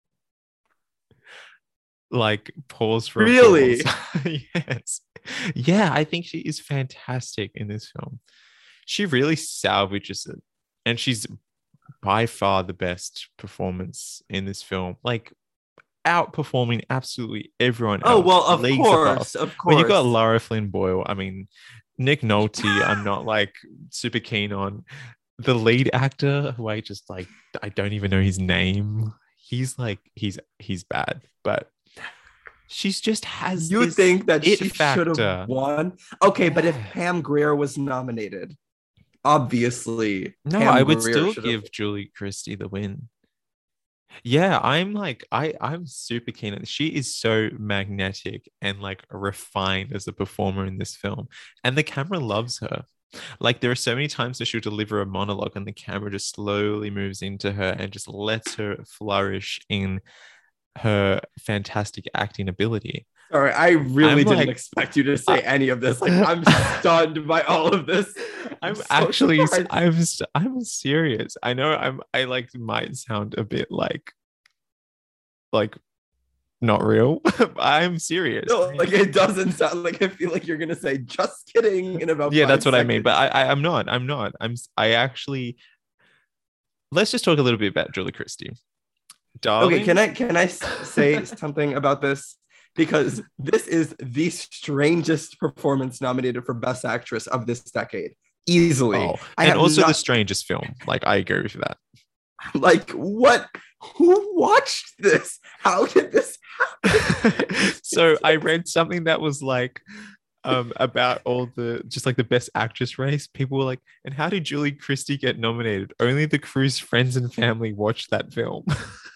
Like, pause for really? Yes. Yeah, I think she is fantastic in this film. She really salvages it. And she's by far the best performance in this film. Like, outperforming absolutely everyone else. Oh, well, of course, above. of course. When you got Lara Flynn Boyle, I mean, Nick Nolte, I'm not like super keen on. The lead actor, who I just like, I don't even know his name. He's like, he's he's bad, but she's just has. You think that she factor. should have won? Okay, but if Pam Grier was nominated, obviously, no, Pam I would Grier still should've... give Julie Christie the win. Yeah, I'm like, I, I'm super keen on this. She is so magnetic and like refined as a performer in this film. And the camera loves her. Like there are so many times that she'll deliver a monologue and the camera just slowly moves into her and just lets her flourish in her fantastic acting ability. Sorry, I really I'm didn't like, expect you to say any of this. Like, I'm stunned by all of this. I'm, I'm so actually, surprised. I'm, I'm serious. I know I'm, I like might sound a bit like, like, not real. I'm serious. No, like it doesn't sound like. I feel like you're gonna say just kidding in about. Yeah, that's what seconds. I mean. But I, I, I'm not. I'm not. I'm. I actually. Let's just talk a little bit about Julie Christie. Darling. Okay, can I can I say something about this? Because this is the strangest performance nominated for Best Actress of this decade, easily. Oh, and also not... the strangest film. Like, I agree with that. Like, what? Who watched this? How did this happen? So I read something that was like um, about all the, just like the Best Actress race. People were like, and how did Julie Christie get nominated? Only the crew's friends and family watched that film.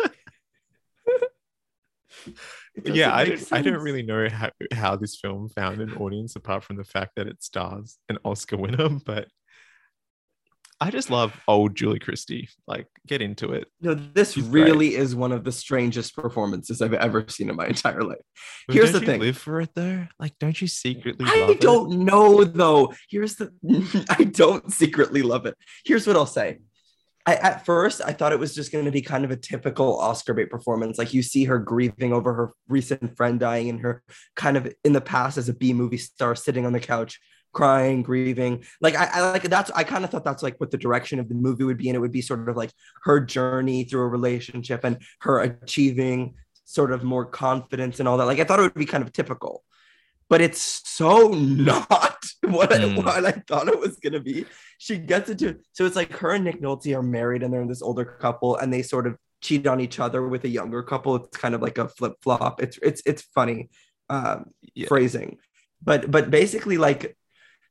Yeah, I don't, I don't really know how, how this film found an audience apart from the fact that it stars an Oscar winner, but I just love old Julie Christie. Like, get into it. No, this She's really great. Is one of the strangest performances I've ever seen in my entire life. But Here's don't the you thing. live for it though? Like, don't you secretly I love don't it? know though. Here's the I don't secretly love it. Here's what I'll say. I, at first, I thought it was just going to be kind of a typical Oscar bait performance. Like you see her grieving over her recent friend dying and her kind of in the past as a B movie star sitting on the couch, crying, grieving. Like I, I like that's, I kind of thought that's like what the direction of the movie would be. And it would be sort of like her journey through a relationship and her achieving sort of more confidence and all that. Like I thought it would be kind of typical. But it's so not what, mm. I, what I thought it was going to be. She gets into, so it's like her and Nick Nolte are married and they're in this older couple and they sort of cheat on each other with a younger couple. It's kind of like a flip flop. It's it's it's funny um, yeah. phrasing. But but basically like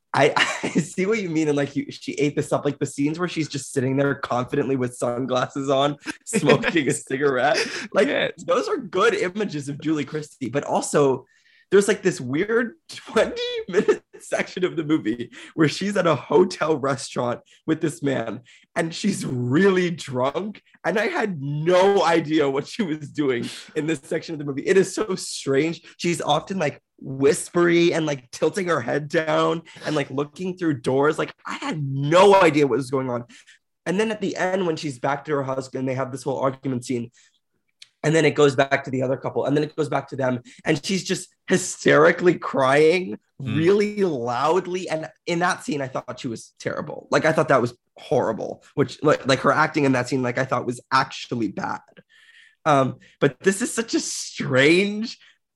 I, I see what you mean. And like you, she ate this up. Like the scenes where she's just sitting there confidently with sunglasses on, smoking a cigarette. Like Yes. those are good images of Julie Christie. But also, there's like this weird twenty minute section of the movie where she's at a hotel restaurant with this man and she's really drunk. And I had no idea what she was doing in this section of the movie. It is so strange. She's often like whispery and like tilting her head down and like looking through doors. Like I had no idea what was going on. And then at the end, when she's back to her husband, they have this whole argument scene. And then it goes back to the other couple. And then it goes back to them. And she's just hysterically crying mm. really loudly. And in that scene, I thought she was terrible. Like, I thought that was horrible, which like, like her acting in that scene, like I thought was actually bad. Um, but this is such a strange,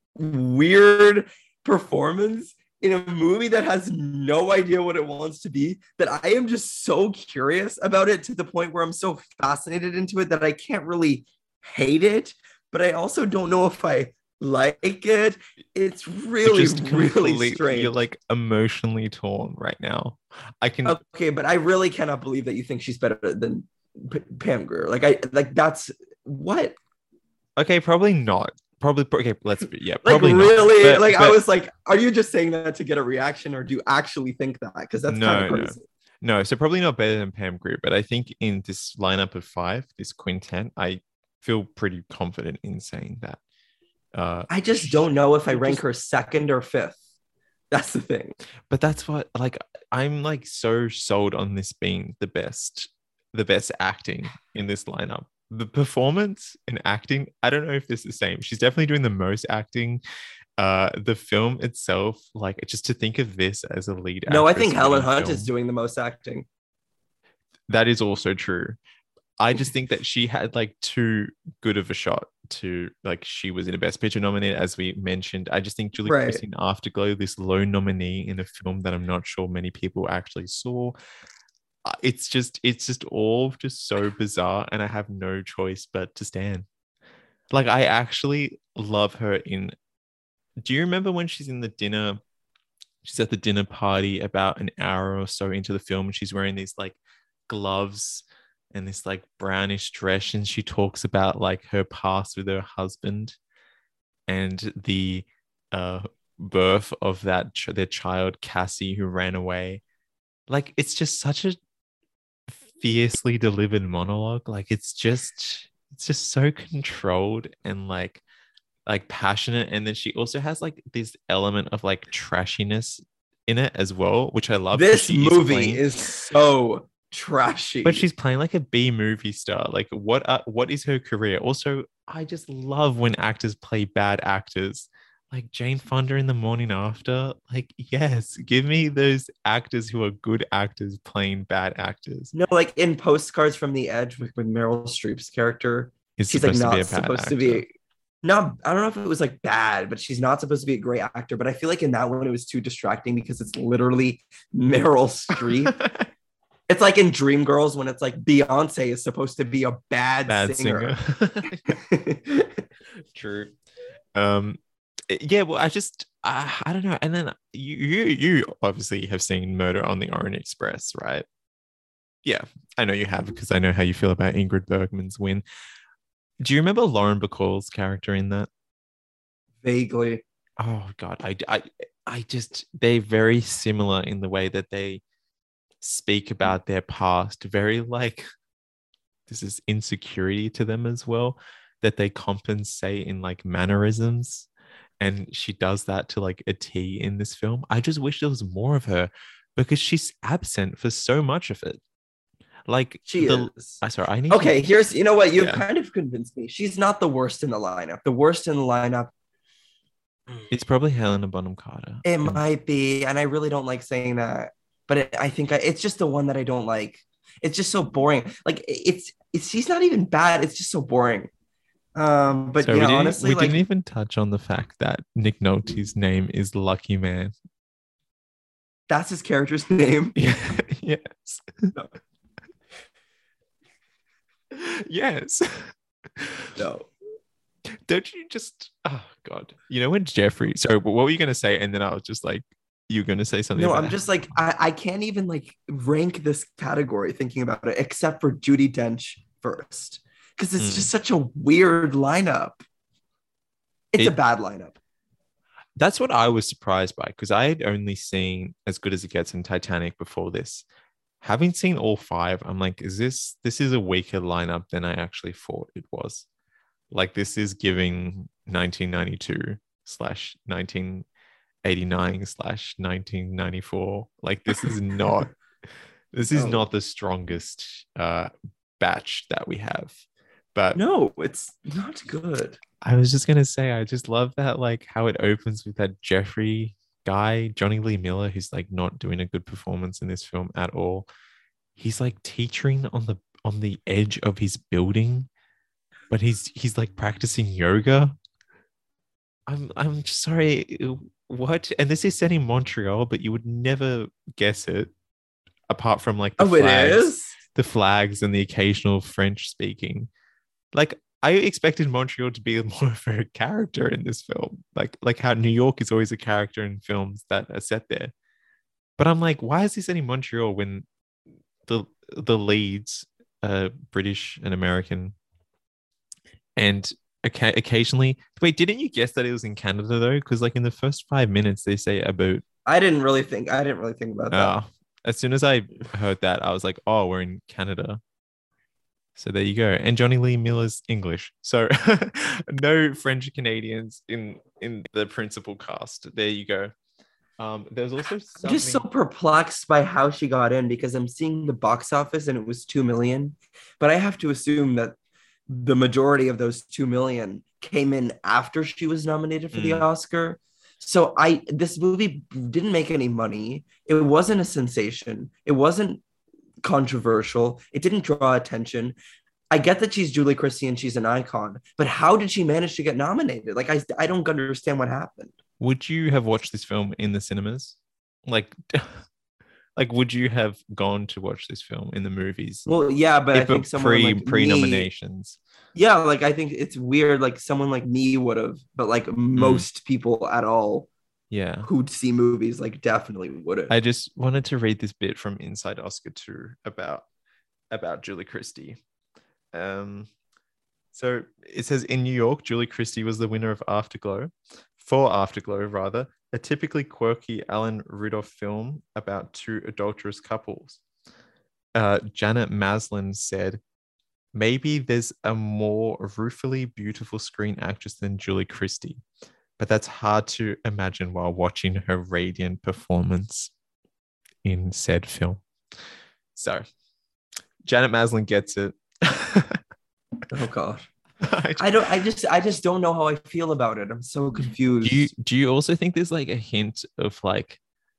weird performance in a movie that has no idea what it wants to be, that I am just so curious about it to the point where I'm so fascinated into it that I can't really hate it, but I also don't know if I like it. It's really, really strange. You're like emotionally torn right now. I can. Okay, but I really cannot believe that you think she's better than P- Pam Grier. Like I, like that's what. Okay, probably not. Probably okay. Let's be yeah. Like Probably really, not. But, like but, I was like, are you just saying that to get a reaction, or do you actually think that? Because that's no, kind of crazy. No, no. So probably not better than Pam Grier, but I think in this lineup of five, this quintet, I feel pretty confident in saying that. Uh, I just don't know if I rank just, her second or fifth. That's the thing. But that's what, like, I'm like so sold on this being the best, the best acting in this lineup. The performance and acting, I don't know if it's the same. She's definitely doing the most acting. Uh, the film itself, like, just to think of this as a lead. No, I think Helen Hunt film, is doing the most acting. That is also true. I just think that she had like too good of a shot to like she was in a Best Picture nominee, as we mentioned. I just think Julie right. Christie in Afterglow, this low nominee in a film that I'm not sure many people actually saw. It's just it's just all just so bizarre, and I have no choice but to stand. Like I actually love her in. Do you remember when she's in the dinner? She's at the dinner party about an hour or so into the film, and she's wearing these like gloves and this like brownish dress, and she talks about like her past with her husband and the uh, birth of that ch- their child Cassie, who ran away. Like it's just such a fiercely delivered monologue. Like it's just it's just so controlled and like like passionate. And then she also has like this element of like trashiness in it as well, which I love. This movie is, is so trashy, but she's playing like a B movie star. Like what uh, what is her career? Also, I just love when actors play bad actors, like Jane Fonda in The Morning After. Like yes, give me those actors who are good actors playing bad actors. No, like in Postcards from the Edge with, with Meryl Streep's character, is she's like not supposed to be not I don't know if it was like bad, but she's not supposed to be a great actor. But I feel like in that one it was too distracting because it's literally Meryl Streep. It's like in Dreamgirls when it's like Beyonce is supposed to be a bad, bad singer. singer. True. Um, yeah. Well, I just uh, I don't know. And then you you you obviously have seen Murder on the Orient Express, right? Yeah, I know you have because I know how you feel about Ingrid Bergman's win. Do you remember Lauren Bacall's character in that? Vaguely. Oh God, I I I just they're very similar in the way that they speak about their past, very like this is insecurity to them as well, that they compensate in like mannerisms, and she does that to like a T in this film. I just wish there was more of her because she's absent for so much of it. Like she the, is. I sorry, I need okay. To, here's you know what you've yeah. kind of convinced me. She's not the worst in the lineup. The worst in the lineup. It's probably Helena Bonham Carter. It and, might be, and I really don't like saying that. But it, I think I, it's just the one that I don't like. It's just so boring. Like it's, it's she's not even bad. It's just so boring. Um, but so yeah, we honestly, we like, didn't even touch on the fact that Nick Nolte's name is Lucky Man. That's his character's name. Yeah. Yes. No. Yes. No. Don't you just? Oh God. You know when Jeffrey? So what were you going to say? And then I was just like, You're going to say something No, about I'm that. just like I, I can't even like rank this category thinking about it, except for Judi Dench first. Because it's Mm. just such a weird lineup. It's It, a bad lineup. that's what I was surprised by, because I had only seen As Good as It Gets and Titanic before this. Having seen all five, I'm like, is this this is a weaker lineup than I actually thought it was. Like, this is giving nineteen ninety-two slash nineteen eighty-nine slash nineteen ninety-four. Like, this is not this is No. not the strongest uh batch that we have. But No, it's not good. I was just gonna say, I just love that, like, how it opens with that Jeffrey guy, Johnny Lee Miller, who's like not doing a good performance in this film at all. He's like teetering on the on the edge of his building, but he's he's like practicing yoga. I'm I'm sorry, what? And this is set in Montreal, but you would never guess it, apart from like the Oh, it flags, is? the flags and the occasional French speaking. Like, I expected Montreal to be more of a character in this film, like like how New York is always a character in films that are set there. But I'm like, why is this set in Montreal when the the leads are British and American? And oca- occasionally, wait, didn't you guess that it was in Canada though? Because like in the first five minutes, they say about. I didn't really think I didn't really think about that. Uh, as soon as I heard that, I was like, oh, we're in Canada. So there you go. And Johnny Lee Miller's English. So no French Canadians in in the principal cast. There you go. Um, there's also something... I'm just so perplexed by how she got in, because I'm seeing the box office and it was two million, but I have to assume that the majority of those two million came in after she was nominated for mm. the Oscar. So I this movie didn't make any money. It wasn't a sensation. It wasn't controversial. It didn't draw attention. I get that she's Julie Christie and she's an icon, but how did she manage to get nominated? Like, I, I don't understand what happened. Would you have watched this film in the cinemas? Like, like would you have gone to watch this film in the movies? Well, yeah, but if I think someone pre like pre nominations. Yeah, like I think it's weird. Like someone like me would have, but like most mm. people at all, yeah, who'd see movies like definitely wouldn't. I just wanted to read this bit from Inside Oscar two about about Julie Christie. Um, so it says, in New York, Julie Christie was the winner of Afterglow, for Afterglow rather, a typically quirky Alan Rudolph film about two adulterous couples. Uh, Janet Maslin said, maybe there's a more ruefully beautiful screen actress than Julie Christie, but that's hard to imagine while watching her radiant performance in said film. So Janet Maslin gets it. Oh gosh. I don't I just I just don't know how I feel about it. I'm so confused. Do you do you also think there's like a hint of like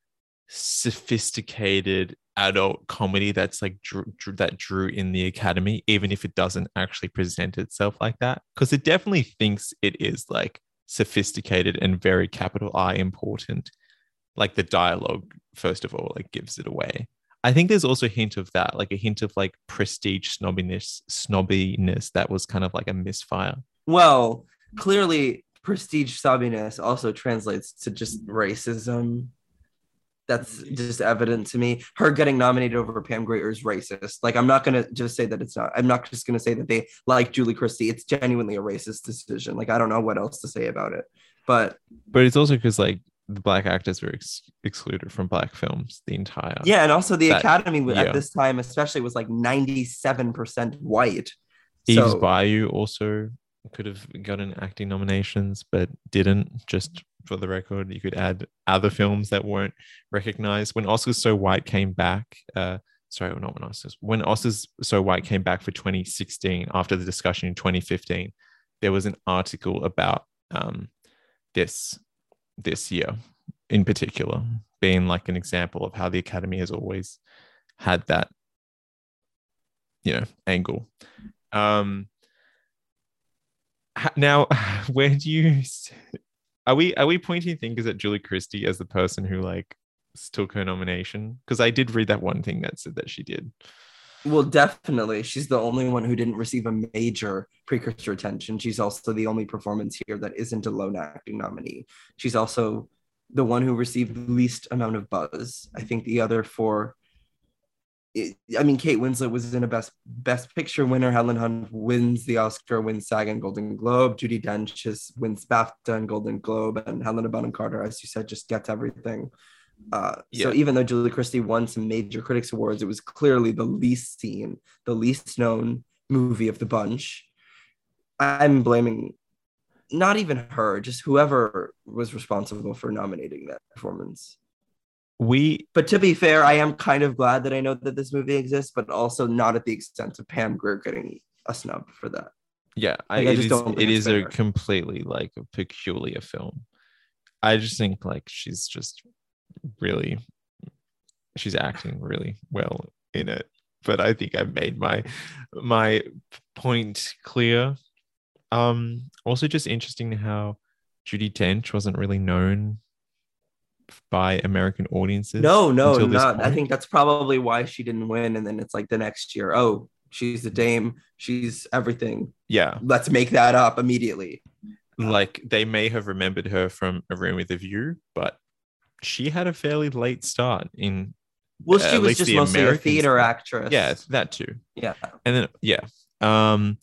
sophisticated adult comedy that's like drew, drew, that drew in the Academy, even if it doesn't actually present itself like that? Because it definitely thinks it is like sophisticated and very capital I important. Like the dialogue, first of all, like gives it away. I think there's also a hint of that, like a hint of like prestige snobbiness, snobbiness that was kind of like a misfire. Well, clearly prestige snobbiness also translates to just racism. That's just evident to me. Her getting nominated over Pam Grier is racist. Like, I'm not going to just say that it's not. I'm not just going to say that they like Julie Christie. It's genuinely a racist decision. Like, I don't know what else to say about it. But but it's also because like the black actors were ex- excluded from black films the entire yeah, and also the that, Academy yeah. at this time especially was like ninety-seven percent white. Eve's so, Bayou also could have gotten acting nominations but didn't. Just for the record, you could add other films that weren't recognized. When Oscars So White came back, uh sorry not when Oscars when Oscars So White came back for twenty sixteen after the discussion in twenty fifteen, there was an article about um this this year in particular being like an example of how the Academy has always had that, you know, angle. Um, now, where do you are we are we pointing fingers at Julie Christie as the person who like took her nomination? Because I did read that one thing that said that she did. Well, definitely. She's the only one who didn't receive a major precursor attention. She's also the only performance here that isn't a lone acting nominee. She's also the one who received the least amount of buzz. I think the other four, it, I mean, Kate Winslet was in a best best picture winner. Helen Hunt wins the Oscar, wins SAG and Golden Globe. Judi Dench is, wins BAFTA and Golden Globe, and Helena Bonham Carter, as you said, just gets everything. Uh, Yeah. So even though Julie Christie won some major critics awards, it was clearly the least seen, the least known movie of the bunch. I'm blaming not even her, just whoever was responsible for nominating that performance. We But to be fair, I am kind of glad that I know that this movie exists, but also not at the extent of Pam Grier getting a snub for that. yeah, I, Like, I it just is don't think it it's is a fair. completely like a peculiar film. I just think like she's just really she's acting really well in it. But I think I've made my my point clear. Um, also just interesting how Judi Dench wasn't really known by American audiences No, no, until this not. I point. think that's probably why she didn't win. And then it's like the next year, oh, she's the dame, she's everything. Yeah, Let's make that up immediately. like they may have remembered her from A Room with a View, but she had a fairly late start in Well, uh, she at was least just the mostly a American theater scene. actress. Yeah, that too. Yeah. And then yeah. Um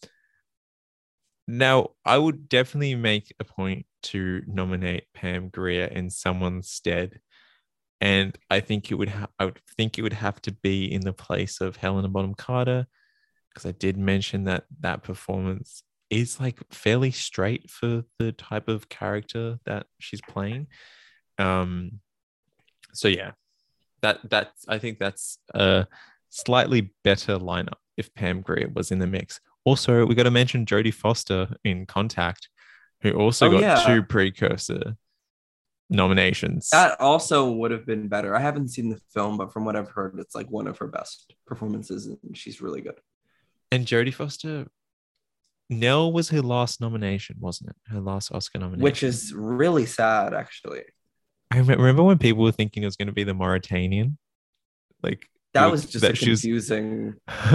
now I would definitely make a point to nominate Pam Grier in someone's stead. And I think it would ha- I would think it would have to be in the place of Helena Bonham Carter, because I did mention that that performance is like fairly straight for the type of character that she's playing. Um so yeah, that that's I think that's a slightly better lineup if Pam Grier was in the mix. Also, we got to mention Jodie Foster in Contact, who also Oh, got yeah. two precursor nominations. That also would have been better. I haven't seen the film, but from what I've heard, it's like one of her best performances, and she's really good. And Jodie Foster, Nell was her last nomination, wasn't it? Her last Oscar nomination. Which is really sad, actually. I remember when people were thinking it was going to be the Mauritanian. Like That it was just that a she was- confusing.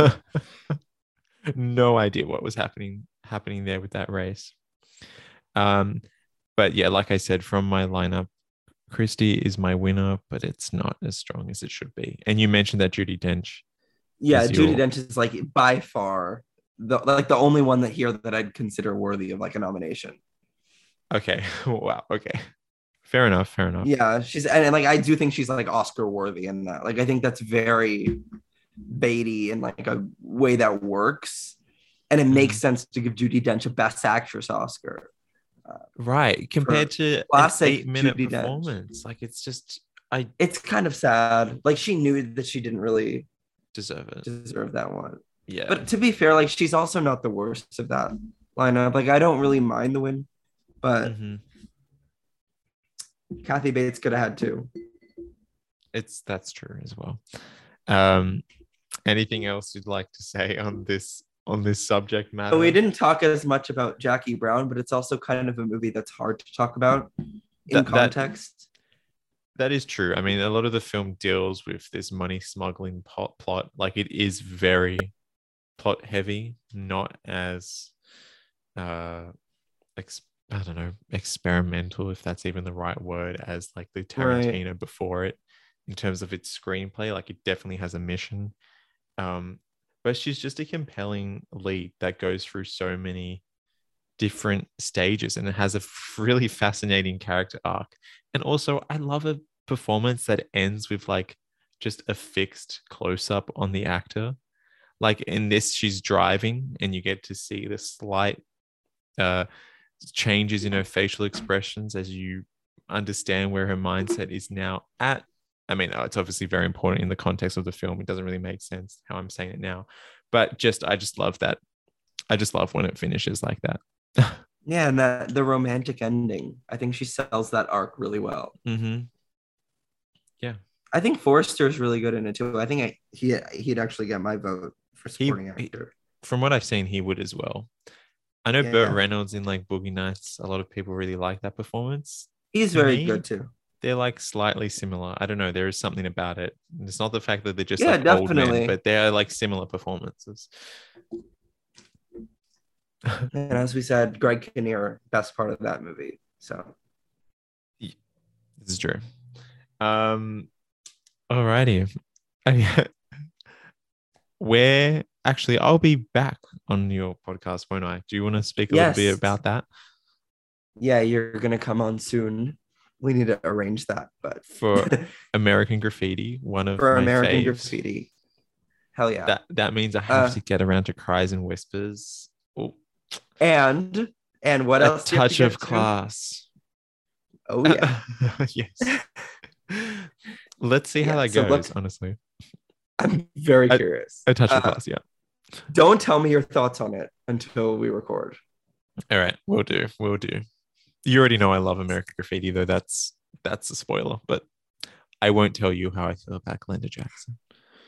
no idea what was happening happening there with that race. Um, but yeah, like I said, from my lineup, Christie is my winner, but it's not as strong as it should be. And you mentioned that Judi Dench. Yeah, is Judi your- Dench is like by far the like the only one that here that I'd consider worthy of like a nomination. Okay. Wow. Okay. Fair enough. Fair enough. Yeah, she's and, and like I do think she's like Oscar worthy in that. Like I think that's very baity in like a way that works, and it makes Mhm. sense to give Judi Dench a Best Actress Oscar. Right. Compared to an classic eight minute Judi Dench. performance. Like it's just I It's kind of sad. Like she knew that she didn't really deserve it. deserve that one. Yeah. But to be fair, like she's also not the worst of that lineup. Like I don't really mind the win, but Mhm. Kathy Bates could have had two. It's that's true as well. Um anything else you'd like to say on this on this subject matter? So we didn't talk as much about Jackie Brown, but it's also kind of a movie that's hard to talk about in That- that- context. That is true. I mean, a lot of the film deals with this money smuggling plot. plot. Like it is very plot heavy, not as, uh, ex- I don't know, experimental, if that's even the right word, as like the Tarantino before it in terms of its screenplay. Like it definitely has a mission. Um, but she's just a compelling lead that goes through so many different stages, and it has a really fascinating character arc. And also I love a performance that ends with like just a fixed close-up on the actor. Like in this, she's driving and you get to see the slight uh changes in her facial expressions as you understand where her mindset is now at. I mean, it's obviously very important in the context of the film. It doesn't really make sense how I'm saying it now, but just I just love that. I just love when it finishes like that. Yeah, and that the romantic ending. I think she sells that arc really well. Mm-hmm. I think Forrester's really good in it too. I think I, he he'd actually get my vote for He- supporting he- actor. From what I've seen, he would as well. I know Yeah. Burt Reynolds in like Boogie Nights. A lot of people really like that performance. He's to very me, good too. They're like slightly similar. I don't know. There is something about it. It's not the fact that they're just Yeah, like old definitely. men, but they're like similar performances. And as we said, Greg Kinnear, best part of that movie. So This is true. Um, alrighty. Where actually, I'll be back on your podcast, won't I? Do you want to speak a little bit Yes. about that Yeah, you're gonna come on soon. We need to arrange that, but for American Graffiti, one of for my American faves? Graffiti, hell yeah. That that means I have Uh, to get around to Cries and Whispers. Oh, and and what a else do you have to touch get of to? class. Oh yeah. Yes. Let's see how Yeah. that So goes, look, honestly. I'm very A, curious. a touch of Uh, class, yeah. don't tell me your thoughts on it until we record. All right, we'll do. We'll do. You already know I love American Graffiti, though. That's that's a spoiler, but I won't tell you how I feel about Glenda Jackson.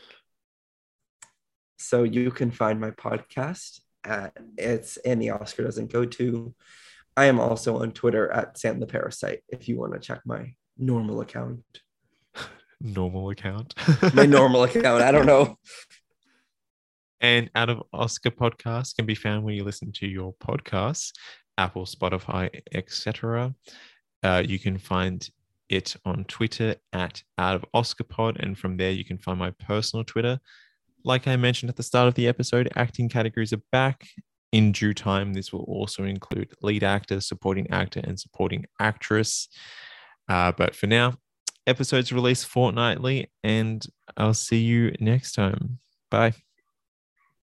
So you can find my podcast at it's and the Oscar doesn't go to. I am also on Twitter at Sam the Parasite if you want to check my normal account. Normal account. My normal account. I don't know. And Out of Oscar podcast can be found where you listen to your podcasts, Apple, Spotify, et cetera. Uh, you can find it on Twitter at Out of Oscar Pod, and from there you can find my personal Twitter. Like I mentioned at the start of the episode, acting categories are back. In due time, this will also include lead actor, supporting actor, and supporting actress. Uh, but for now, episodes release fortnightly, and I'll see you next time. Bye.